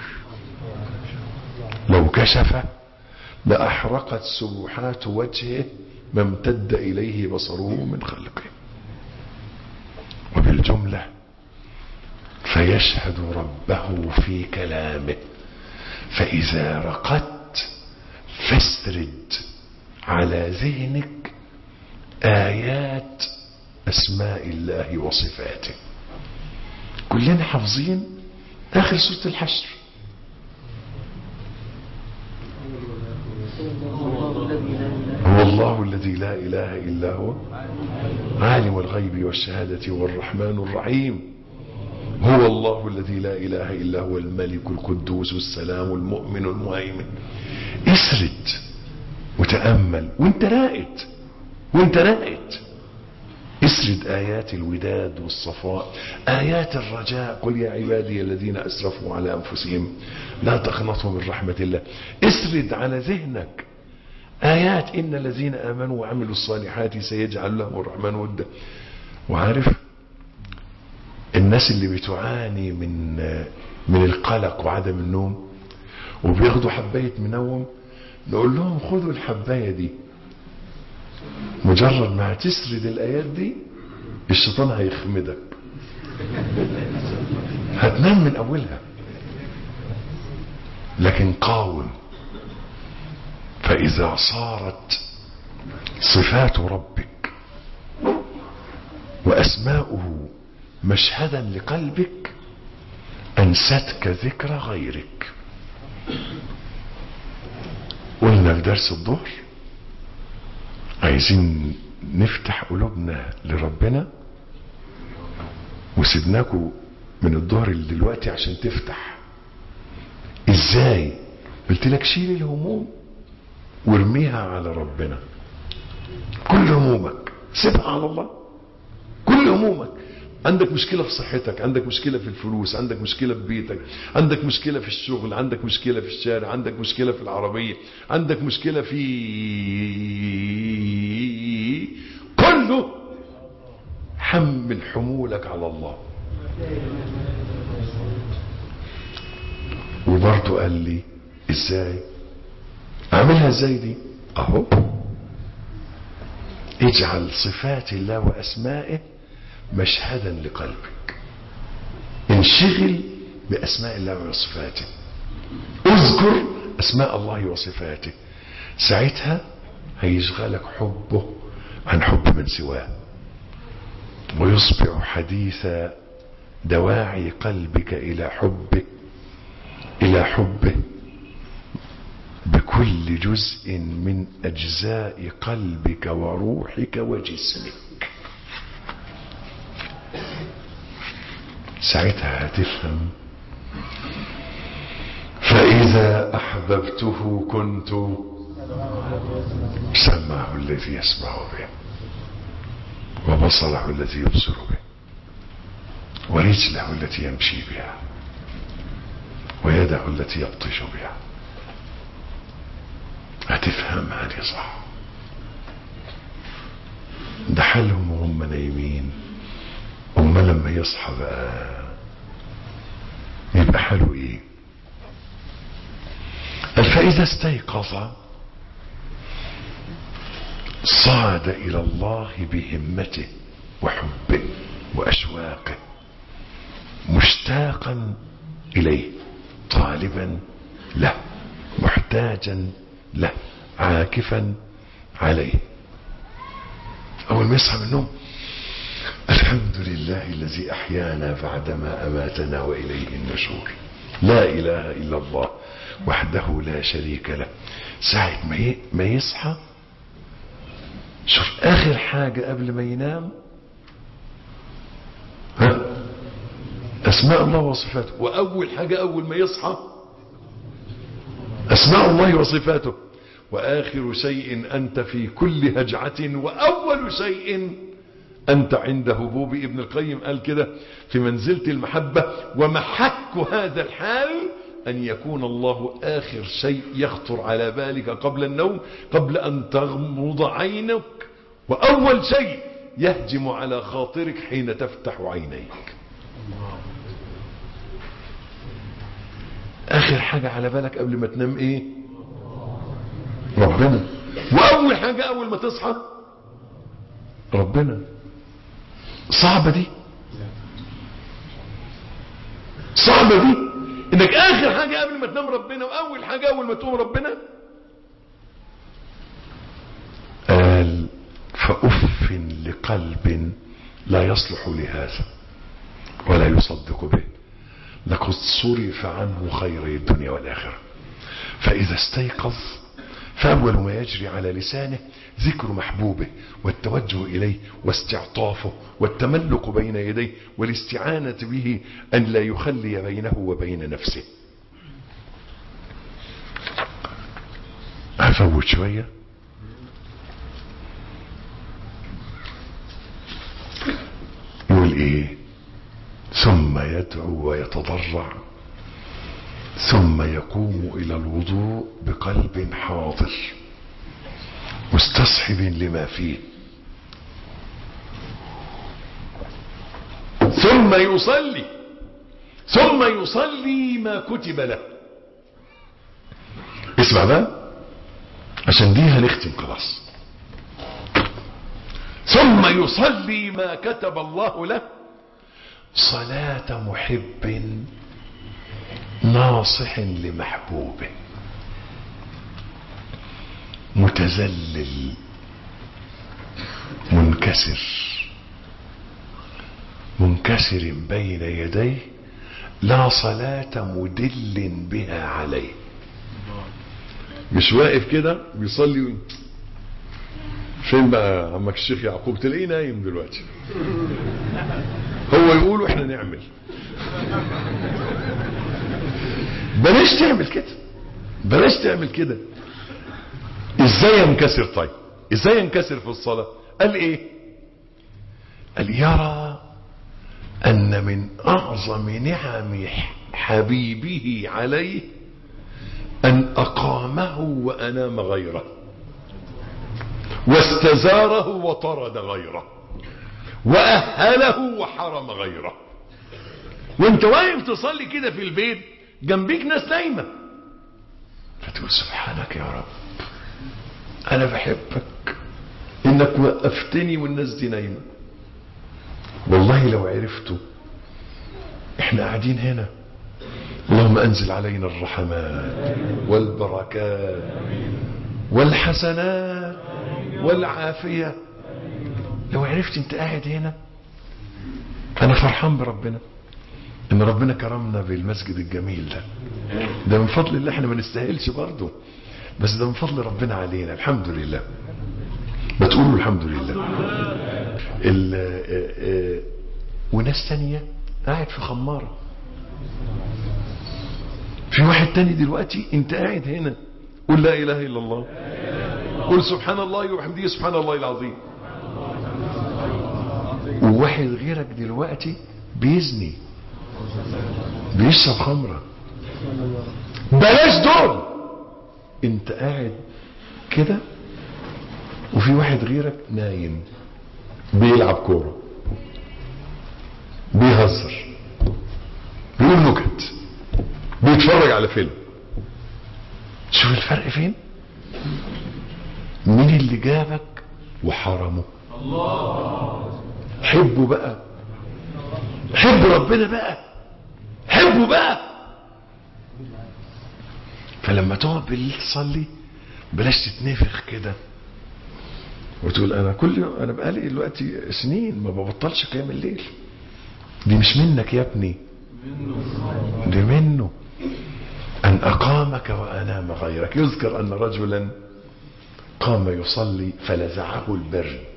لو كشف لأحرقت سبحات وجهه ما امتد إليه بصره من خلقه. وبالجملة فيشهد ربه في كلامه، فإذا رقدت فاسرد على ذهنك آيات أسماء الله وصفاته. كلنا حافظين آخر سورة الحشر: هو الله الذي لا إله إلا هو عالم الغيب والشهادة هو الرحمن الرحيم، هو الله الذي لا إله إلا هو الملك القدوس السلام المؤمن المهيمن. اسرد وتأمل وانت راقد، وانت راقد. اسرد آيات الوداد والصفاء، آيات الرجاء، قل يا عبادي الذين أسرفوا على أنفسهم لا تقنطوا من رحمة الله. اسرد على ذهنك آيات إن الذين آمنوا وعملوا الصالحات سيجعل لهم الرحمن ودا. وعارف الناس اللي بتعاني من من القلق وعدم النوم وبياخدوا حباية منوم، نقول لهم خدوا الحباية دي، مجرد ما هتسرد الآيات دي الشيطان هيخمدك، هتنام من أولها. لكن قاوم. فإذا صارت صفات ربك وأسماؤه مشهدا لقلبك أنستك ذكر غيرك. قلنا في درس الظهر عايزين نفتح قلوبنا لربنا، وسيبناكوا من الظهر اللي دلوقتي عشان تفتح. ازاي؟ قلت لك شيل الهموم وارميها على ربنا. كل همومك سيبها على الله. كل همومك. عندك مشكلة في صحتك، عندك مشكلة في الفلوس، عندك مشكلة في بيتك، عندك مشكلة في الشغل، عندك مشكلة في الشارع، عندك مشكلة في العربية، عندك مشكلة في كله. حمل حمولك على الله. وبرضه قال لي ازاي اعملها؟ ازاي دي؟ اهو اجعل صفات الله واسمائه مشهدا لقلبك. انشغل باسماء الله وصفاته، اذكر اسماء الله وصفاته، ساعتها هيشغلك حبه عن حب من سواه، ويصبح حديث دواعي قلبك الى حبه الى حبه بكل جزء من اجزاء قلبك وروحك وجسمك. ساعتها هتفهم. فإذا أحببته كنت سمعه الذي يسمع به، وبصره الذي يبصر به، ورجله التي يمشي بها، ويده التي يبطش بها. هتفهمها دي صح. ده حالهم وهم نايمين. أما لما يصحى بقى يبقى حاله ايه؟ فإذا استيقظ صعد إلى الله بهمته وحبه وأشواقه، مشتاقا إليه، طالبا له، محتاجا له، عاكفا عليه. أول ما يصحى من النوم الحمد لله الذي أحيانا بعدما أماتنا وإليه النشور، لا إله إلا الله وحده لا شريك له. ساعة ما يصحى شوف آخر حاجة قبل ما ينام ها أسماء الله وصفاته، وأول حاجة أول ما يصحى أسماء الله وصفاته، وآخر شيء أنت في كل هجعة، وأول شيء أنت عند هبوب. ابن القيم قال كده في منزلة المحبة: ومحك هذا الحال أن يكون الله آخر شيء يخطر على بالك قبل النوم، قبل أن تغمض عينك، وأول شيء يهجم على خاطرك حين تفتح عينيك. آخر حاجة على بالك قبل ما تنام إيه؟ ربنا. وأول حاجة أول ما تصحى ربنا. صعبة دي، صعبة دي انك اخر حاجة قبل ما تنام ربنا، واول حاجة اول ما تقوم ربنا. قال: فأف لقلب لا يصلح لهذا ولا يصدق به، لقد صرف عنه خيري الدنيا والآخرة. فإذا استيقظ فأول ما يجري على لسانه ذكر محبوبه والتوجه إليه واستعطافه والتملق بين يديه والاستعانة به أن لا يخلي بينه وبين نفسه. هفوت شوية. ثم يدعو ويتضرع، ثم يقوم إلى الوضوء بقلب حاضر مستصحب لما فيه، ثم يصلي ثم يصلي ما كتب له. اسمع بقى عشان دي هنختم خلاص. ثم يصلي ما كتب الله له صلاة محب ناصح لمحبوبه متذلل منكسر منكسر بين يديه، لا صلاة مدل بها عليه. مش واقف كده بيصلي فين بقى عمك الشيخ يعقوب، تلاقيه نايم دلوقتي، هو يقول واحنا نعمل. بلاش تعمل كده، بلاش تعمل كده. ازاي ينكسر؟ طيب ازاي ينكسر في الصلاة؟ قال ايه؟ قال يرى ان من اعظم نعم حبيبه عليه ان اقامه وانام غيره، واستزاره وطرد غيره، واهله وحرم غيره. وانت واقف تصلي كده في البيت جنبيك ناس نايمة، فتقول سبحانك يا رب انا بحبك انك وقفتني والناس دي نايمة. والله لو عرفتوا احنا قاعدين هنا، اللهم انزل علينا الرحمات والبركات والحسنات والعافية. لو عرفت انت قاعد هنا، انا فرحان بربنا ان ربنا كرمنا بالمسجد الجميل ده. ده من فضل الله، احنا ما نستاهلش برضه، بس ده من فضل ربنا علينا. الحمد لله. بتقولوا الحمد لله. ال اه اه وناس تانية قاعد في خمارة. في واحد تاني دلوقتي انت قاعد هنا، قل لا اله الا الله، قل سبحان الله وبحمده سبحان الله العظيم. وواحد غيرك دلوقتي بيزني بيشرب خمرة. بلاش دول. انت قاعد كده وفي واحد غيرك نايم بيلعب كورة، بيهزر، بيقول نكت، بيتفرج على فيلم. شوف الفرق فين؟ مين اللي جابك وحرمه؟ الله. حبه بقى، حب ربنا بقى، حبه بقى. فلما تقعد بالليل تصلي بلاش تتنفخ كده وتقول انا كل يوم، انا بقالي دلوقتي سنين ما ببطلش قيام الليل. دي مش منك يا ابني، دي منه. ان اقامك وانام غيرك. يذكر ان رجلا قام يصلي فلزعه البرد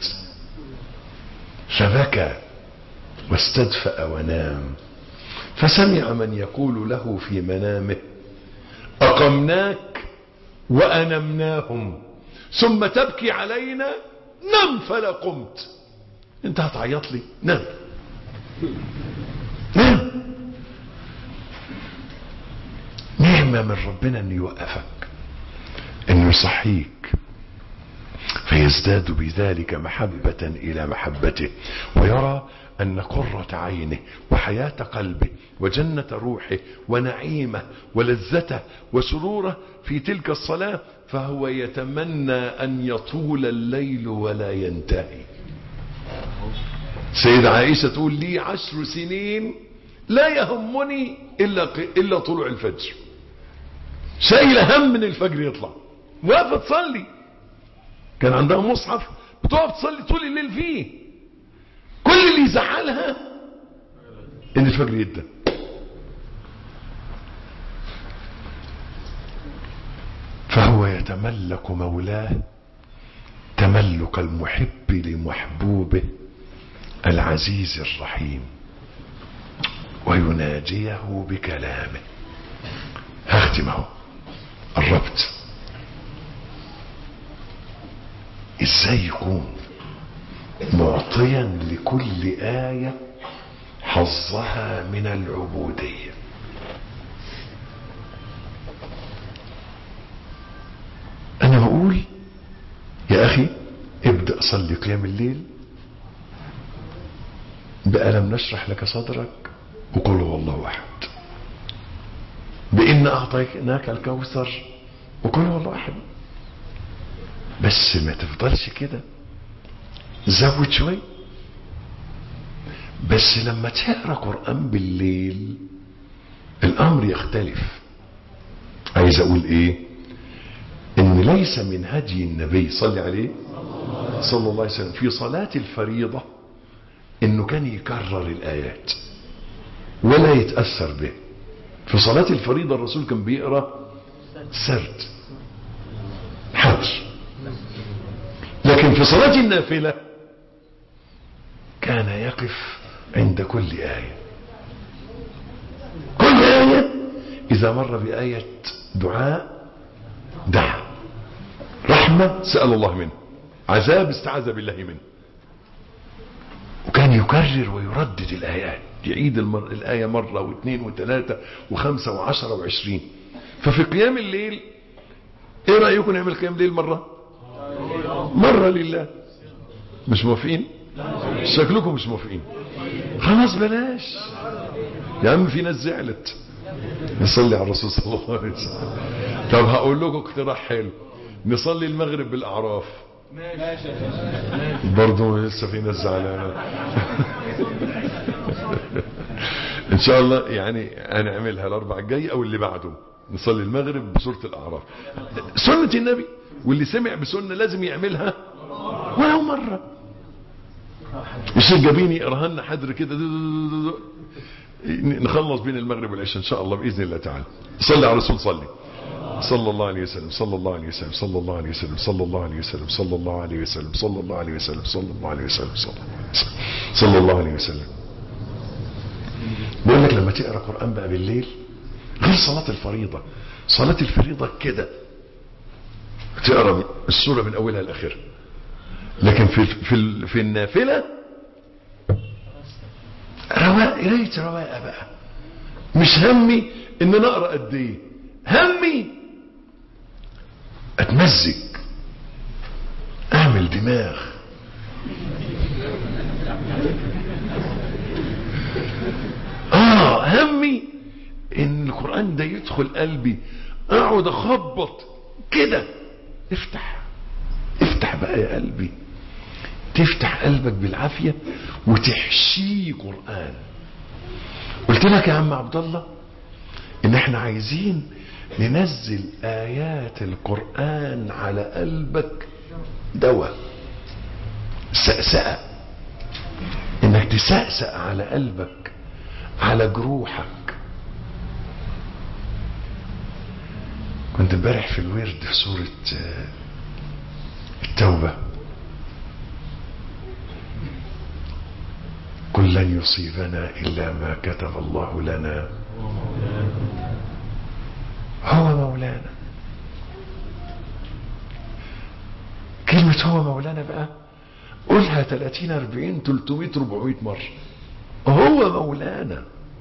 فبكى واستدفأ ونام، فسمع من يقول له في منامه أقمناك وأنمناهم ثم تبكي علينا، نم فلا قمت. انت هتعيط لي؟ نام نام. نعمة من ربنا ان يوقفك، انه يصحيك، فيزداد بذلك محبة الى محبته، ويرى ان قرة عينه وحياة قلبه وجنة روحه ونعيمه ولذته وسروره في تلك الصلاة، فهو يتمنى ان يطول الليل ولا ينتهي. سيدة عائشة تقول لي عشر سنين لا يهمني الا الا طلوع الفجر. شايله هم من الفجر يطلع، واقفه تصلي. كان عندها مصحف بتقف تصلي طول الليل فيه. كل اللي يزعلها ان الفجر يدى. فهو يتملك مولاه تملك المحب لمحبوبه العزيز الرحيم، ويناجيه بكلامه. هختمه، قربت. ازاي يكون معطيا لكل آية حظها من العبودية. انا بقول يا اخي ابدأ صلي قيام الليل بألم نشرح لك صدرك وقل هو الله احد، بإن اعطيناك الكوثر وقل هو الله احد. بس ما تفضلش كده، زود شوي. بس لما تقرا قرآن بالليل الامر يختلف. عايز اقول ايه؟ ان ليس من هدي النبي صلى عليه صلى الله عليه وسلم في صلاة الفريضة انه كان يكرر الايات ولا يتأثر به. في صلاة الفريضة الرسول كان بيقرأ سرد حاضر، لكن في صلاة النافلة كان يقف عند كل آية. كل آية إذا مر بآية دعاء دعا، رحمة سأل الله منه، عذاب استعاذ بالله منه. وكان يكرر ويردد الآيات، يعيد المر... الآية مرة واثنين وثلاثة وخمسة وعشرة وعشرين. ففي قيام الليل ايه رأيكم نعمل قيام الليل مرة مرة لله؟ مش موافقين؟ شكلكم مش موافقين. خلاص بلاش يا عم، في ناس زعلت. نصلي على الرسول صلى الله عليه وسلم. طب هقول لكم اقتراح حلو، نصلي المغرب بالأعراف. برضو لسه في ناس زعلانه. ان شاء الله يعني هنعملها الاربع الجاي او اللي بعده، نصلي المغرب بسورة الأعراف. سنة النبي، واللي سمع بسنة لازم يعملها ولو مرة. الشيخ جابيني يقراها لنا حدر كده، نخلص بين المغرب والعشاء ان شاء الله باذن الله تعالى. صلي على الرسول، صلي صلى الله عليه وسلم صلى الله عليه وسلم صلى الله عليه وسلم صلى الله عليه وسلم صلى الله عليه وسلم صلى الله عليه وسلم صلى الله عليه وسلم صلى الله عليه وسلم. بقول لك لما تقرا قرآن بقى بالليل غير صلاة الفريضة. صلاة الفريضة كده تقرا السورة من اولها لاخرها، لكن في في في النافلة رواق، قراية رواقة بقى. مش همي ان انا اقرا قد ايه، همي اتمزج، اعمل دماغ. اه همي ان القرآن ده يدخل قلبي، اقعد اخبط كده. افتح افتح بقى يا قلبي، تفتح قلبك بالعافية وتحشيه قرآن. قلت لك يا عم عبد الله ان احنا عايزين ننزل آيات القرآن على قلبك دواء، سأسأة، انك تسأسأ على قلبك، على جروحك. كنت امبارح في الورد في سورة التوبة، قل لن يصيبنا إلا ما كتب الله لنا هو مولانا. كلمة هو مولانا بقى قولها ثلاثين أربعين ثلاثمائة أربعمائة مرة. هو مولانا،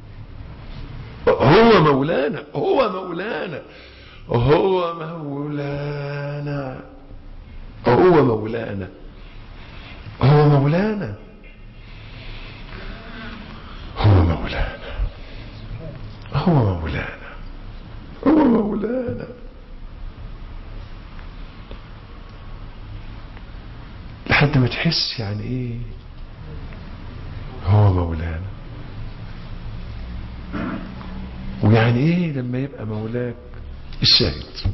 هو مولانا، هو مولانا، هو مولانا، هو مولانا، هو مولانا، هو مولانا، هو مولانا، هو مولانا. لحد ما تحس يعني ايه هو مولانا، ويعني ايه لما يبقى مولاك. الشاهد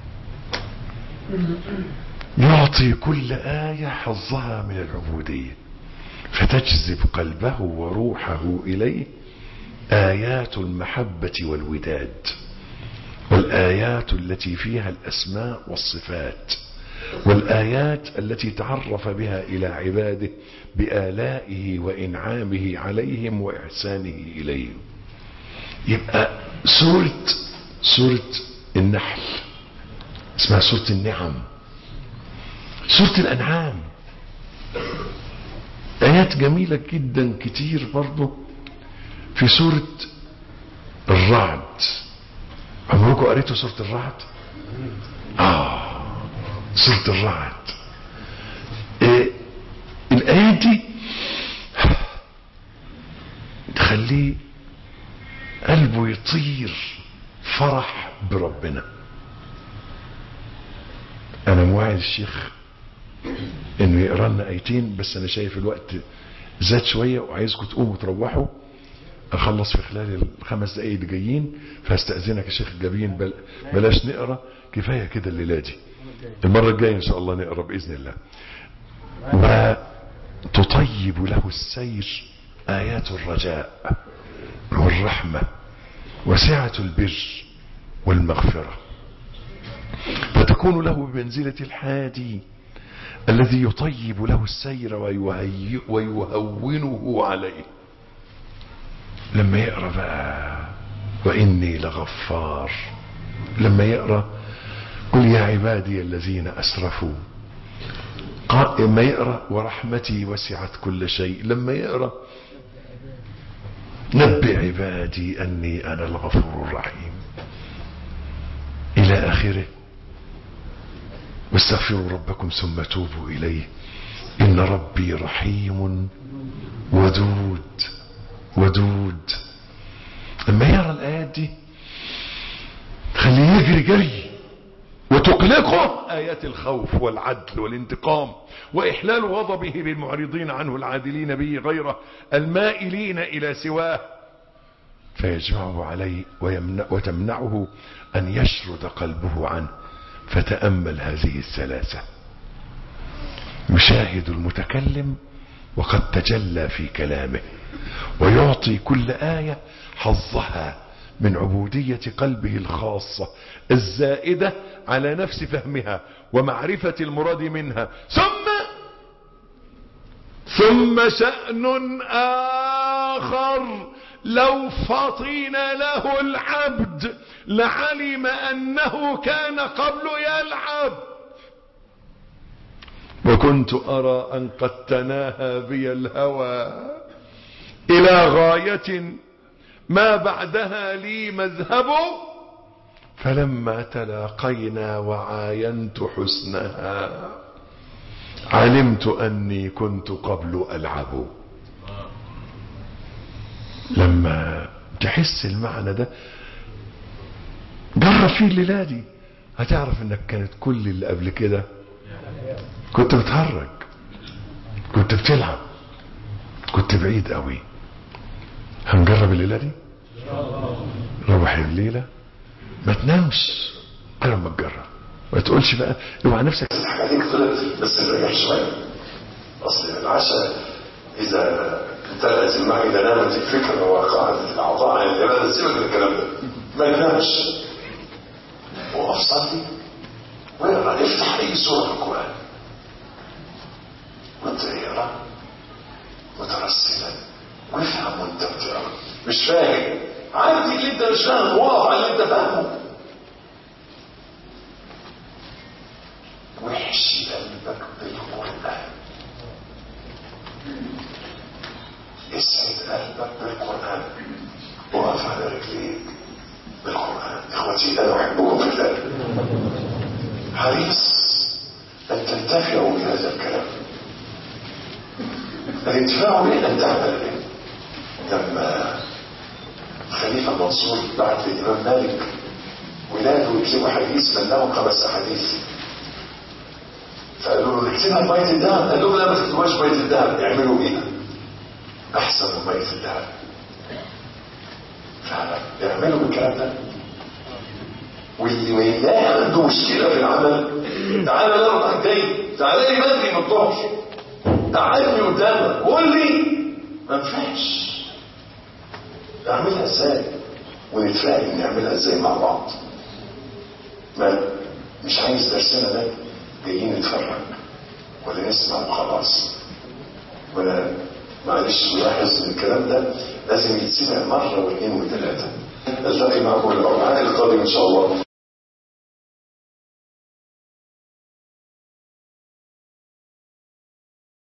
يعطي كل آية حظها من العبودية فتجذب قلبه وروحه إليه آيات المحبة والوداد، والآيات التي فيها الأسماء والصفات، والآيات التي تعرف بها إلى عباده بآلائه وإنعامه عليهم وإحسانه إليهم. يبقى سورة سورة النحل اسمها سورة النعم. سورة الأنعام آيات جميلة جدا كتير برضو في سورة الرعد. عمركم قريتوا سورة الرعد؟ اه سورة الرعد. إيه الآيات دي تخليه قلبه يطير فرح بربنا. انا موعد الشيخ انه يقرا لنا ايتين، بس انا شايف الوقت زاد شويه وعايزكم تقوموا تروحوا. اخلص في خلال الخمس دقايق اللي جايين، فاستاذنك يا شيخ جابين بل بلاش نقرا، كفايه كده الليله دي. المره الجايه ان شاء الله نقرا باذن الله. وتطيب له السير ايات الرجاء والرحمه وسعه البر والمغفره، فتكون له بمنزله الحادي الذي يطيب له السير ويهونه عليه. لما يقرأ بقى وإني لغفار، لما يقرأ قل يا عبادي الذين أسرفوا، لما يقرأ ورحمتي وسعت كل شيء، لما يقرأ نبئ عبادي أني أنا الغفور الرحيم، إلى آخره. واستغفروا ربكم ثم توبوا إليه إن ربي رحيم ودود ودود. لما يرى الآيات دي تخليه يجري جري، وتقلقه آيات الخوف والعدل والانتقام وإحلال غضبه بالمعرضين عنه العادلين به غيره المائلين إلى سواه، فيجمعه عليه ويمنع وتمنعه أن يشرد قلبه عنه. فتأمل هذه الثلاثة: يشاهد المتكلم وقد تجلى في كلامه، ويعطي كل آية حظها من عبودية قلبه الخاصة الزائدة على نفس فهمها ومعرفة المراد منها. ثم ثم شأن آخر لو فطن له العبد لعلم أنه كان قبل يلعب، وكنت أرى أن قد تناهى بي الهوى إلى غاية ما بعدها لي مذهب، فلما تلاقينا وعاينت حسنها علمت أني كنت قبل ألعب. لما تحس المعنى ده جرب فيه الليلة دي، هتعرف انك كانت كل اللي قبل كده كنت بتهرج، كنت بتلعب، كنت بعيد قوي. هنجرب الليلة دي؟ روح الليلة ما تنامش غير ما تجرب، ما تقولش بقى اوعى نفسك عليك طلعت بس نريح شوية. اصل العشاء اذا امتلأت المعدة نامت الفكرة وقعدت الاعضاء عن العبادة، سيبك من الكلام ده، ما ينامش وقف صلي واقرا، افتح اي سورة في القرآن وانت اقرا مترسلا وافهم وانت بتقرا. مش فاهم عادي اللي انت مش فاهم، وقف على اللي انت فاهمه، وحشي قلبك بالقرآن، اسعد قلبك بالقرآن، وقف على رجليك بالقرآن. اخوتي انا احبكم في الله، حريص ان تنتفعوا بهذا الكلام. الانتفاع به ان تعمل به. لما خليفة المنصور بعت للإمام مالك ولاده يكتبوا حديث من لهم خمس أحاديث، فقالوا له نكتبها في مية الذهب، قال لهم لا ما تكتبوهاش مية الذهب، اعملوا بيها أحسن من مية الذهب. فيعملوا بالكلام ده. واللي ويلاقي عنده مشكلة في العمل تعالى الأربع جاي، تعالى لي بدري ما تطهش، تعالى لي قدامك قول لي ما ينفعش، نعملها ازاي ونتفاهم نعملها ازاي مع بعض. ما مش عايز درسنا ده جايين نتفرج ولا نسمع وخلاص، ولا معلش نلاحظ ان الكلام ده لازم يتسمع مرة واثنين وثلاثة. التقي معكم الاربعاء القادم ان شاء الله.